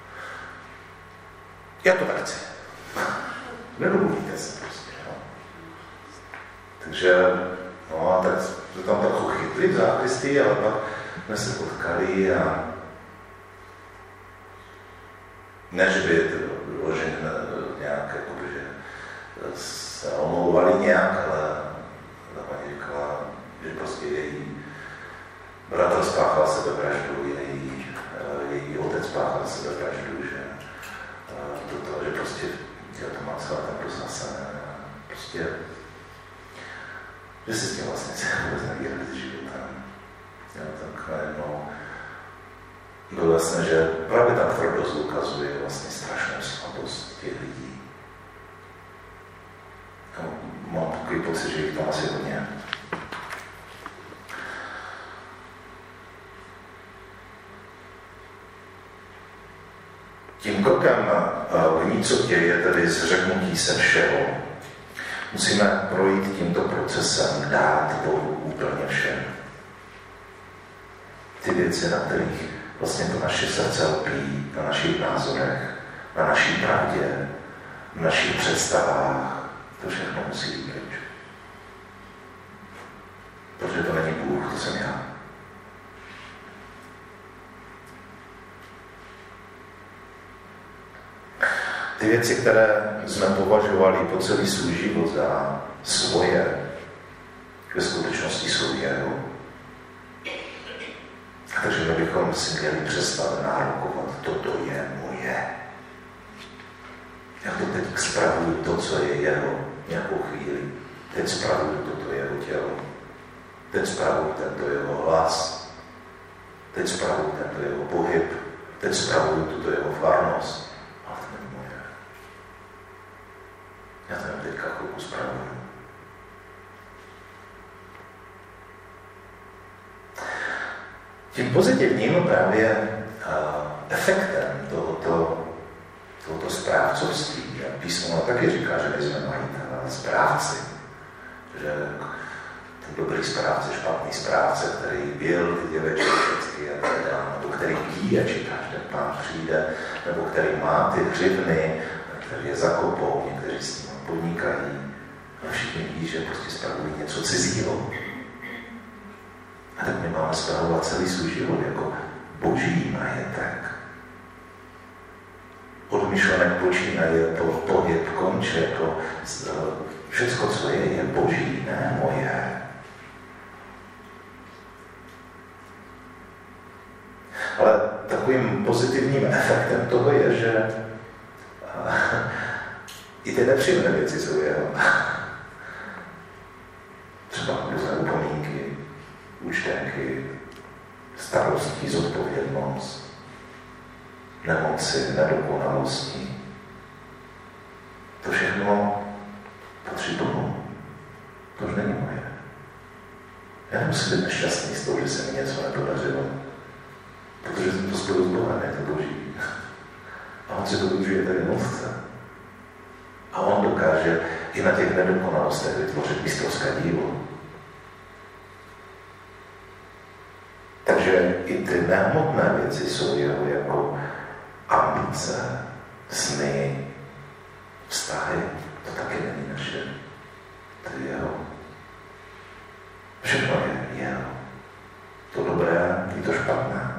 Speaker 1: Já to tak chci. Nedomluvíte se prostě, no. Takže, no a tak jsme tam trochu chytli v zákristí, ale pak jsme se potkali a ne, že by to bylo, že nějak, jakoby, že se omlouvali nějak, ale ta paní říkala, že prostě její bratr spáchal sebevraždu, její, její otec spáchal sebevraždu, že toto, že prostě jo, to má celé tam doznasené. Prostě, že si s tím vlastně se vůbec nevěděli s životem. Jo, tak najednou bylo jasné, že právě ta tvrdost ukazuje vlastně strašnou slabost těch lidí. A mám takový pocit, že jich tam asi hodně. Tím krokem k nicotě je tedy zřeknutí se všeho. Musíme projít tímto procesem, dát Bohu úplně všem. Ty věci, na kterých vlastně to naše srdce lpí, na našich názorech, na naší pravdě, na našich představách, to všechno musí být pryč. Protože to není Bůh, to jsem já. Ty věci, které jsme považovali po celý svůj život za svoje, ve skutečnosti jsou jeho. bychom si měli přestat nárokovat, toto je moje. Já to teď spravuju to, co je jeho, nějakou chvíli. Teď spravuju toto jeho tělo. Teď spravuju tento jeho hlas. Teď spravuju tento jeho pohyb. Teď spravuju tuto jeho farnost. Ale to není moje. Já to jen teďka chvilku spravuju. Tím pozitivním právě efektem tohoto, tohoto správcovství, a písmo taky říká, že nejsme majitelé, ale správci, že ten dobrý správce, špatný správce, který byl ty děvečky všechny a tak dále, nebo který ví, a čeká, že ten pán přijde, nebo který má ty hřivny, který je zakopou, někteří s ním podnikají, a všichni ví, že prostě spravují něco cizího. A tak my máme spravovat celý svůj život jako boží majetek. Od myšlenek počínaje po pohyb, konče, po všecko, co je, je boží, ne moje. Ale takovým pozitivním efektem toho je, že i ty nepříjemné věci jsou jeho. Třeba různé upomínky, účtenky, starostí, zodpovědnost, nemoci, nedokonalosti. To všechno patří Bohu. To už není moje. Já nemusím být nešťastný z toho, že se mi něco nepodařilo, protože jsem to spolu s Bohem, je to boží. A on si to využije tady mluvce. A on dokáže i na těch nedokonalostech vytvořit mistrovské dílo. Takže i ty nehmotné věci jsou jeho jako ambice, sny, vztahy. To taky není naše. To je jeho. Všechno je jeho. To dobré i to špatné.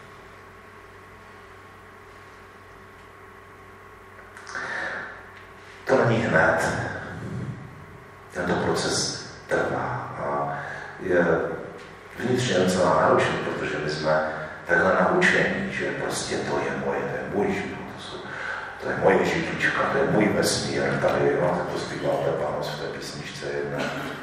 Speaker 1: To není hned. Tento proces trvá a je vnitřně docela náročný, protože my jsme takhle naučení, že prostě to je moje, to je můj život, to, jsou, to je moje židlička, to je můj vesmír, tady, no, tak to zpíval Tepanos v té písničce jedna.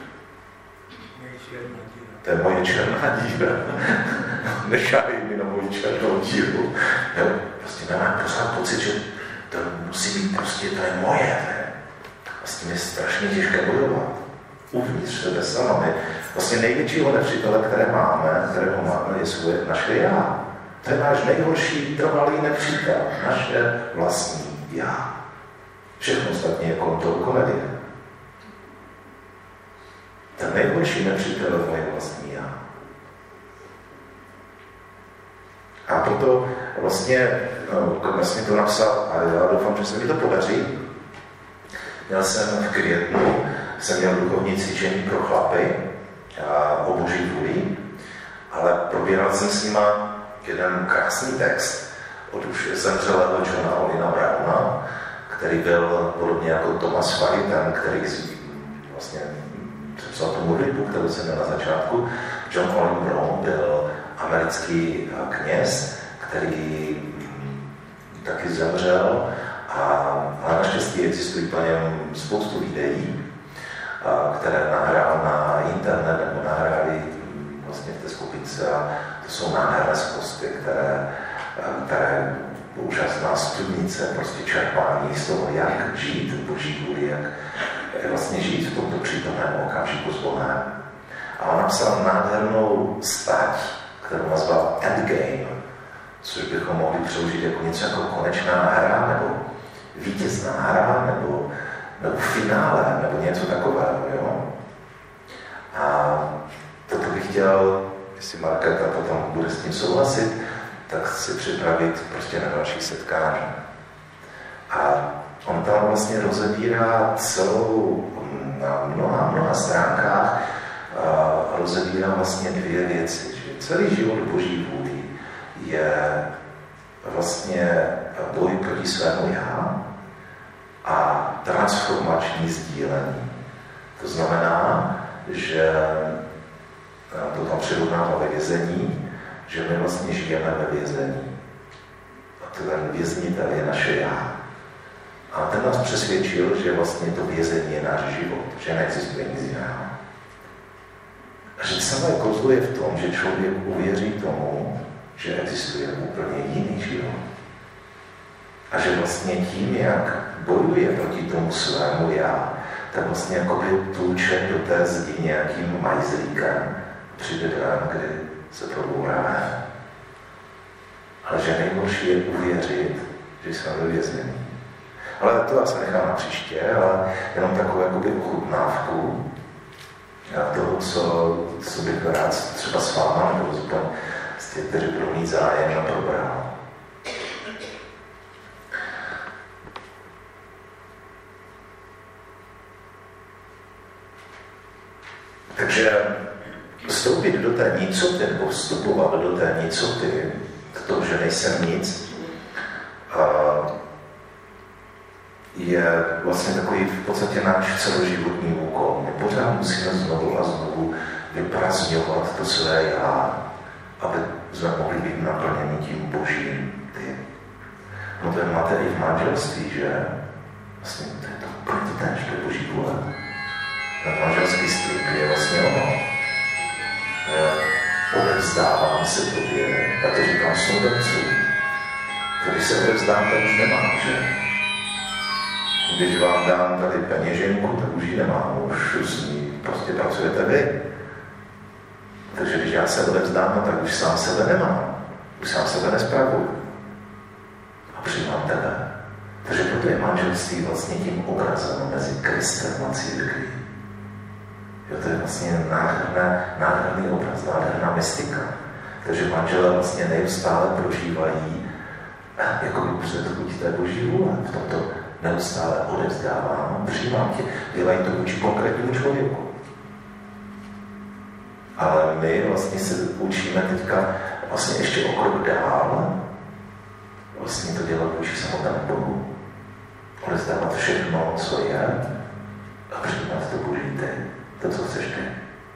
Speaker 1: To je moje černá díra. Nechaj mi na moji černou díru. Jo, prostě nemám pořád pocit, že to musí být prostě, to je moje. Ne? A s tím je strašně těžké bojovat. Uvnitř sebe sama. Vlastně největšího nepřítele, které máme, kterého máme, je svoje, naše já. To je náš nejhorší trvalý nepřítel. Naše vlastní já. Všechno ostatní je konto komedie. Ten nejhorší nepřítel je moje vlastní já. A proto vlastně, no, vlastně to napsal, a já doufám, že se mi to podaří. Měl jsem v květnu, jsem měl duchovní cvičení pro chlapy a o boží vůli, ale probíral jsem s nima jeden krásný text od už zemřelého Johna Olina Browna, který byl podobně jako Thomas Faritan, který vlastně přepsal tu modlitbu, kterou jsem měl na začátku. John Olin Brown byl americký kněz, který taky zemřel a, a naštěstí existují po něm spoustu videí, a, které nahrál na internet nebo nahráli vlastně v té skupince a to jsou nádherné zkostky, které, které úžasná studnice, prostě čerpání z toho, jak žít v boží vůli, jak vlastně žít v tomto přítomném okamžiku s Bohem. A on napsal nádhernou stať, kterou nazval Endgame, což bychom mohli přeložit jako něco jako konečná hra, nebo vítězná hra, nebo, nebo finále, nebo něco takového. Jo? A toto bych chtěl, jestli Markéta potom bude s tím souhlasit, tak si připravit prostě na další setkání. A on tam vlastně rozebírá celou, na mnoha, mnoha stránkách, a rozebírá vlastně dvě věci. Že celý život boží vůli je vlastně boj proti svému já a transformační sdílení. To znamená, že to tam přirovnává ve vězení, že my vlastně žijeme ve vězení. A ten věznitel je naše já. A ten nás přesvědčil, že vlastně to vězení je náš život, že neexistuje nic jiného. A že samé kouzlo je v tom, že člověk uvěří tomu, že existuje úplně jiný život. A že vlastně tím, jak bojuje proti tomu svému já, tak vlastně jakoby tluče do té zdi nějakým majzlíkem, přijde den, kdy se probouráme. Ale že nejhorší je uvěřit, že jsme ve vězení. Ale to já se nechám na příště, ale jenom takovou jakoby ochutnávku toho, co, co bych rád třeba s váma, nebo zupem z těch, kteří budou mít zájem, probral. Takže vstoupit do té nicoty, nebo vstupovat do té nicoty, to, že nejsem nic, je vlastně takový v podstatě náš celoživotní úkol. My pořád musíme znovu a znovu vyprazňovat to své já, aby jsme mohli být naplněni tím božím ty. No to je máte i v manželství, že? Vlastně to je to proto též, to je boží vůle. Ten manželský slib je vlastně ono. Odevzdávám se tobě, já to říkám snoubencům. Když se odevzdám, tak už nemám, že? Když vám dám tady peněženku, tak už ji nemám, už s ní prostě pracujete vy. Takže když já se odevzdám, no, tak už sám sebe nemám, už sám sebe nespravuju. A přijímám tebe. Takže proto je manželství vlastně tím obrazem mezi Kristem a církví. Jo, to je vlastně nádherný, nádherný obraz, nádherná mystika. Takže manželé vlastně neustále prožívají jako by už to buď té boží vůle. V tomto neustále odevzdávám, přijímám tě, dělají to vůči konkrétnímu člověku. Ale my vlastně se učíme teďka vlastně ještě o krok dál, vlastně to dělat vůči samotnému Bohu. Odevzdávat všechno, co je, a přijímat to boží ty, to, co chceš ty.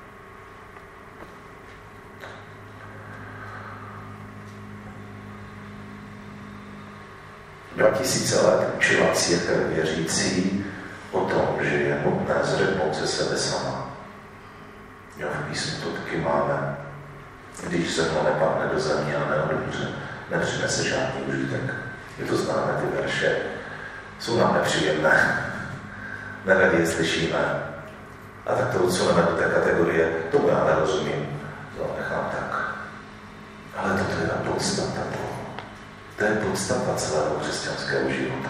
Speaker 1: Dva tisíce let učila církev věřící o tom, že je nutné zřeknout se sebe sama. Jo, v písmu to taky máme. Když zrno nepadne do země a neodumře, nepřinese žádný užitek. My to známe, ty verše. Jsou nám nepříjemné. Neradi je slyšíme. A tak to odsuneme do té kategorie, tomu já nerozumím. To nechám tak. Ale toto je ta podstata toho. To je podstata celého křesťanského života.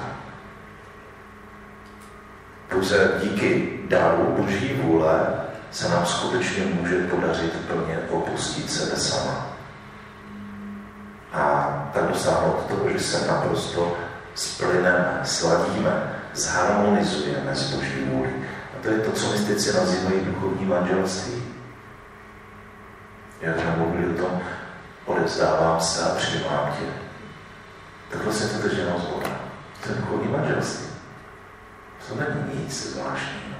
Speaker 1: Pouze díky dáru boží vůle se nám skutečně může podařit plně opustit sebe sama. A tak dosáhnout toho, že se naprosto splyneme, sladíme, zharmonizujeme s boží vůli. A to je to, co mystici nazývají duchovní manželství. Jak jsme mluvili o tom, odevzdávám se a přijímám tě. Tak vlastně to drží nás Boha. To je duchovní manželství. To není nic zvláštního.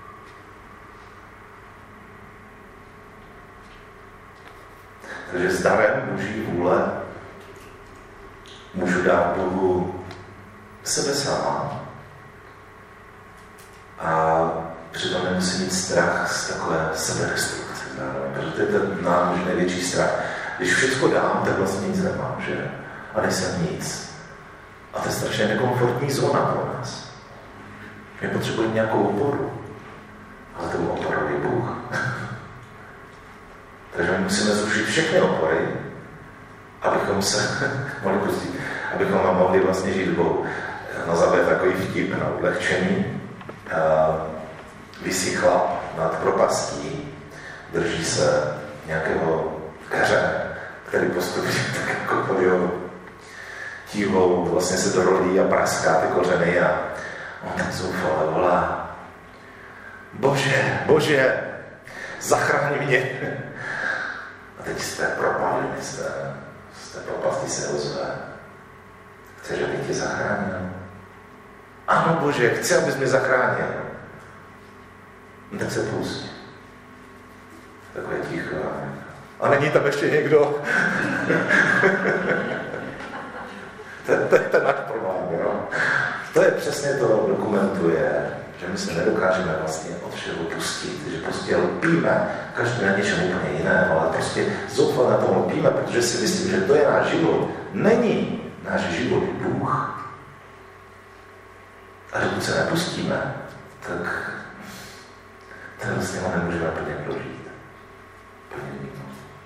Speaker 1: Takže s darem boží vůle můžu dát Bohu sebe sama a přitom nemusím mít strach z takové sebedestrukce. Protože to je ten náš největší strach. Když všechno dám, tak vlastně nic nemám, že? A nejsem nic. A to je strašně nekomfortní zóna pro nás. My potřebujeme nějakou oporu. Ale tou oporou je Bůh. Takže my musíme zrušit všechny opory, abychom se mohli pustit, abychom vám mohli vlastně žít Bohu. Na závěr takový vtip na odlehčení. Visí chlap nad propastí, drží se nějakého keře, který postupně tak jako pod jeho tíhou vlastně se dorodí a praská ty kořeny a on tak zoufale volá: Bože, Bože, zachraň mě. A teď jste propadli, jste, jste propasti se ozve. Chceš, aby tě zachránil? Ano, Bože, chci, abys mě zachránil. No, tak se pustí. Takové ticho. A není tam ještě někdo. to, to je ten náš problém, jo. To je přesně to, dokumentuje, že my se nedokážeme vlastně od všeho pustit, že prostě lpíme, každý na něčem úplně jiném, ale prostě zoufale na tom lpíme, protože si myslím, že to je náš život. Není náš život Bůh. A dokud se nepustíme, tak ten vlastně ho nemůžeme plně prožít. Plně nikdo.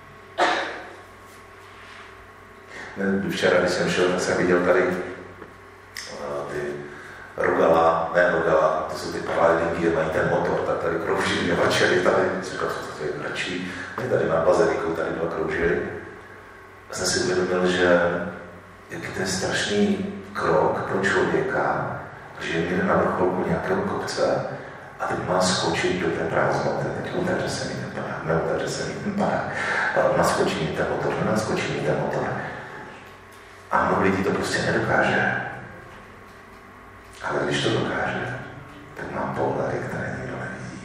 Speaker 1: Včera, když jsem šel, tak jsem viděl tady ty Rogala, ne Rogala, to jsou ty paralinky, mají ten motor, tak tady kroužili, nevačeli tady, říkal, co to je kratší, my tady na baziliku, tady dva kroužili. A jsem si uvědomil, že jaký to je strašný krok pro člověka, že je na vrcholku nějakého kopce a teď má skočit do té prázdnoty, teď otevře se mi ten barák, neotevře se mi ten barák, naskočí mi ten motor, nenaskočí mi ten motor. A mnoho lidí to prostě nedokáže. Ale když to dokáže, tak mám pohledy, které nikdo nevidí.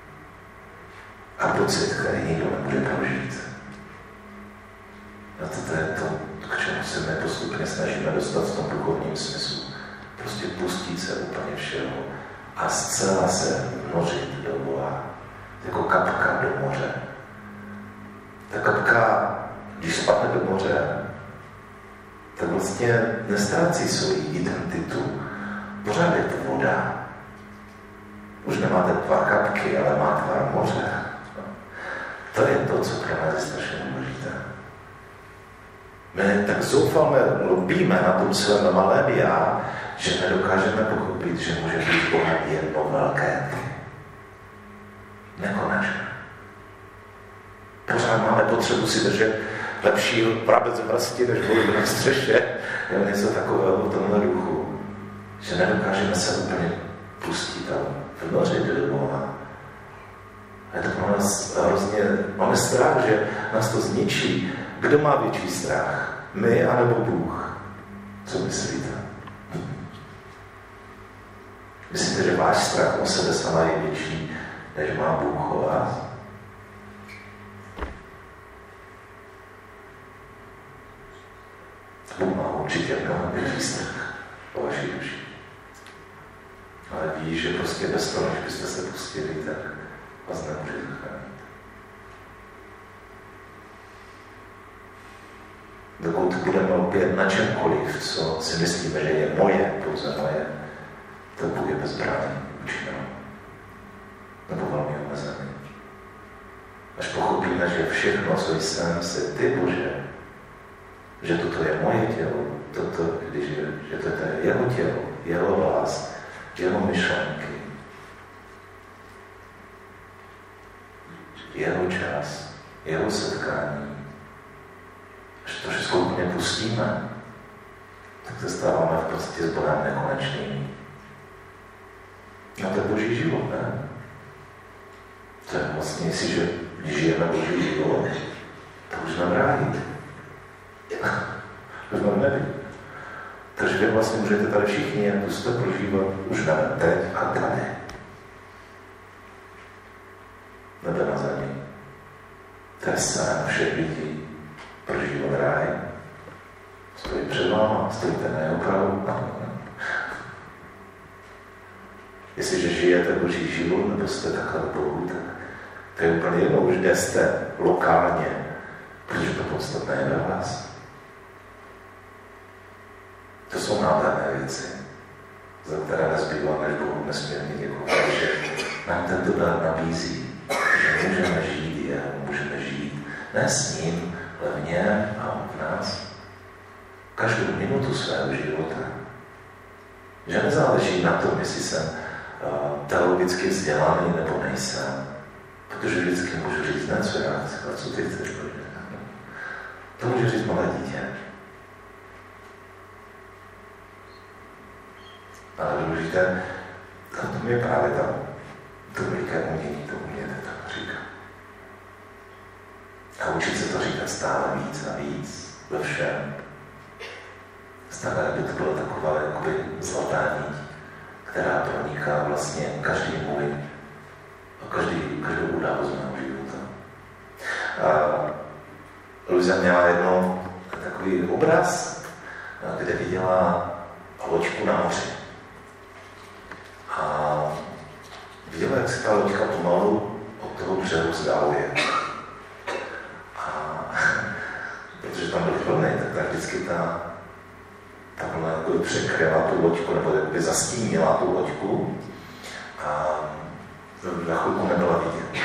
Speaker 1: A pocit, který nikdo nemůže prožít. A to je to, k čemu se my postupně snažíme dostat v tom duchovním smyslu. Prostě pustit se úplně všeho a zcela se vnořit do Boha. Jako kapka do moře. Ta kapka, když spadne do moře, tak vlastně nestrácí svoji identitu. Pořád je to voda. Už nemáte tvar kapky, ale má tvar moře. To je to, co pro nás je strašně důležité. My tak zoufalme lobíme na tom svém malém já, že nedokážeme pochopit, že může být Bohem jedno velké ty. Nekonečné. Pořád máme potřebu si držet lepší prabec v hrsti, než vodu na střeše. Je něco takového v tomhle duchu, že nedokážeme se úplně pustit a vnořit do Boha. A je to pro nás hrozně, máme strach, že nás to zničí. Kdo má větší strach? My anebo Bůh? Co myslíte? Myslíte, že váš strach o sebe sama je větší, než má Bůh o vás? Bůh má určitě mnohem větší strach o vaší duši. Ale ví, že prostě bez toho, než byste se pustili, tak vás nemůže zachránit. Dokud budeme opět na čemkoliv, co si myslíme, že je moje, pouze moje, tak Bůh je bezbránný vůči nám. Nebo velmi omezený. Až pochopíme, že všechno, co jsem, se ty, Bože, že toto je moje tělo, toto, když je, že toto je jeho tělo, jeho hlas, jeho myšlenky, jeho čas, jeho setkání. Až to všechno úplně pustíme, tak se stáváme v prostě s Bohem nekonečným. No to je Boží život, ne? To je vlastně, jestliže žijeme Boží život, to už nám rádi. To už nám neví. Takže vy vlastně můžete tady všichni jak to prožívat už na teď a tady. Nebe na zemi. To je sen všech lidí prožívat ráj. Stojí před váma, stojíte na jeho prahu. Jestliže žijete Boží život, nebo jste takhle v Bohu, tak to je úplně jedno, už kde jste lokálně, protože to podstatné je ve vás. To jsou nádherné věci, za které nezbývá než Bohu nesmírně děkovat, že nám tento dar nabízí, že můžeme žít jeho, můžeme žít ne s ním, ale v něm a v nás. Každou minutu svého života. Že nezáleží na tom, jestli jsem teologicky vzdělaný nebo nejsem. Protože vždycky můžu říct, ne, co já chci, ale co ty chceš, Bože. To může říct malé dítě. Ale důležité, to je právě tam to veliké umění, to uměte tak říkat. A učit se to říkat stále víc a víc ve všem. Stále, aby to bylo taková jakoby zlatá niť, která proniká vlastně každý můj a každý, každou událost mého života. A Luisa měla jednou takový obraz, kde viděla loďku na moři. A viděla, jak se ta loďka pomalu od toho břehu vzdáluje. A protože tam byly vlny, tak, tak vždycky ta, ta vlna jako překryla tu loďku, nebo by zastínila tu loďku a na chvilku nebyla vidět.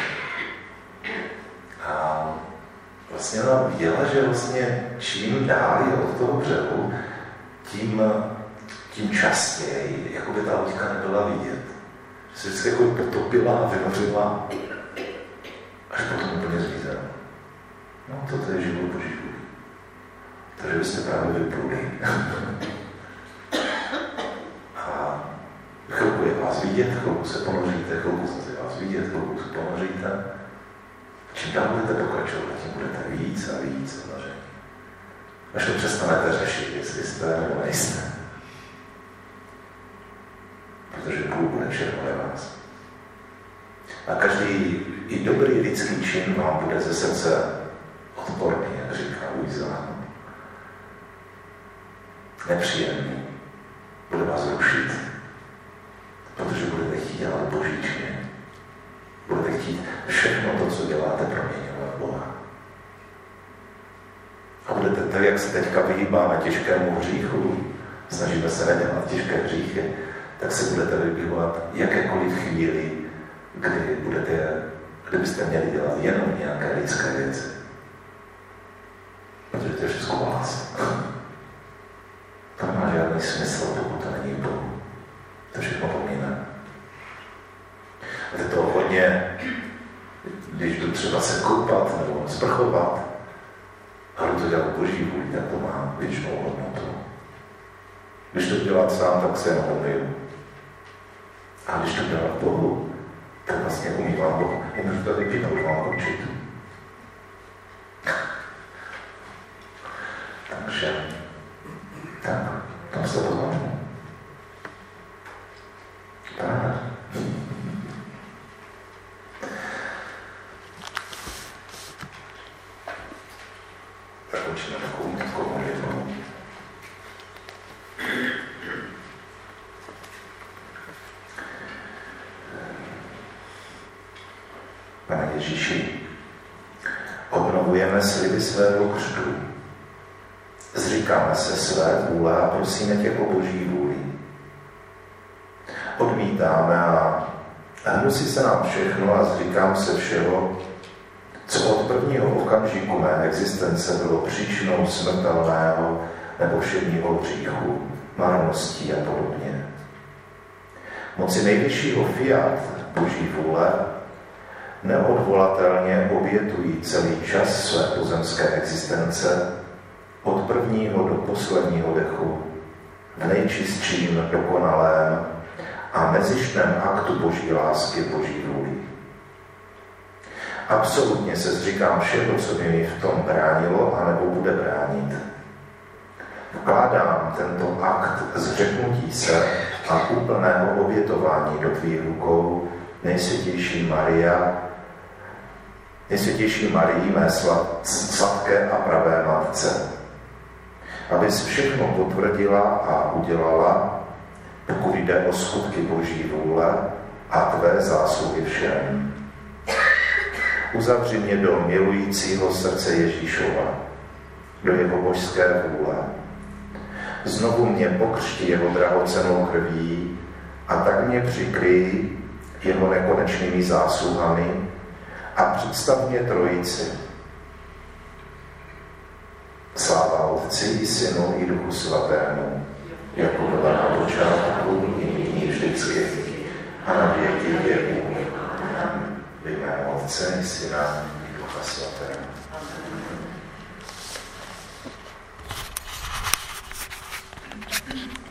Speaker 1: A vlastně ona viděla, že vlastně čím dál je od toho břehu, tím, tím častěji, jako by ta loďka nebyla vidět. Že se vždycky jako potopila a vynořila, až potom úplně zmizela. No, toto je život Boží vůli. Takže byste právě vypluli. A chvilku je vás vidět, chvilku se ponoříte, chvilku se vás vidět, chvilku se ponoříte. Čím tam budete pokračovat, tím budete víc a víc ponoření. Až to přestanete řešit, jestli jste nebo nejste. Protože Bůh bude všechno ve vás. A každý i dobrý lidský čin vám bude ze srdce odporný, jak říká Luisa. Nepříjemný. Bude vás rušit. Protože budete chtít dělat Boží činy. Budete chtít všechno to, co děláte, proměňovat Boha. A budete tak, jak se teďka vyhýbáme těžkému hříchu, snažíme se nedělat těžké hříchy, tak se budete vyhýbat jakékoliv chvíli, kdy budete, kdybyste měli dělat jenom nějaké lidské věci. Protože to je všechno vás. To nemá žádný smysl, pokud to není Bohu. To všechno pomíne. Je to hodně, když jdu třeba se koupat nebo sprchovat, a jdu to dělat Boží vůli, tak to má věčnou hodnotu. Když to dělat sám, tak se jenom umyju. A když to dělat Bohu, tak vlastně umývám Bohu. Jenom to taky už mám končit. Takže, tak, tam se to zvažu. Tak. Zakončíme takovou takovou modlitbou. Pane Ježíši, obnovujeme sliby svého křtu. Zříkáme se své vůle a prosíme tě o Boží vůli. Odmítáme a hnusí se nám všechno a zříkám se všeho, co od prvního okamžiku mé existence bylo příčinou smrtelného nebo všedního hříchu, marností a podobně. Moci nejvyššího fiat Boží vůle neodvolatelně obětují celý čas své pozemské existence od prvního do posledního dechu v nejčistším, dokonalém a mezištném aktu Boží lásky, Boží vůli. Absolutně se zříkám všeho, co by mi v tom bránilo anebo bude bránit. Vkládám tento akt zřeknutí se a úplného obětování do tvých rukou, nejsvětější Maria, nejsvětější Marii, mé sladké a pravé matce, abys všechno potvrdila a udělala, pokud jde o skutky Boží vůle a tvé zásluhy všem. Uzavři mě do milujícího srdce Ježíšova, do jeho božské vůle. Znovu mě pokřti jeho drahocennou krví a tak mě přikryj jeho nekonečnými zásluhami a představ mě Trojici. Sláva Otci i Synu i Duchu Svatému, jako byla na počátku, i nyní vždycky a na věky věků. Ve jménu Otce i Syna i Ducha Svatého.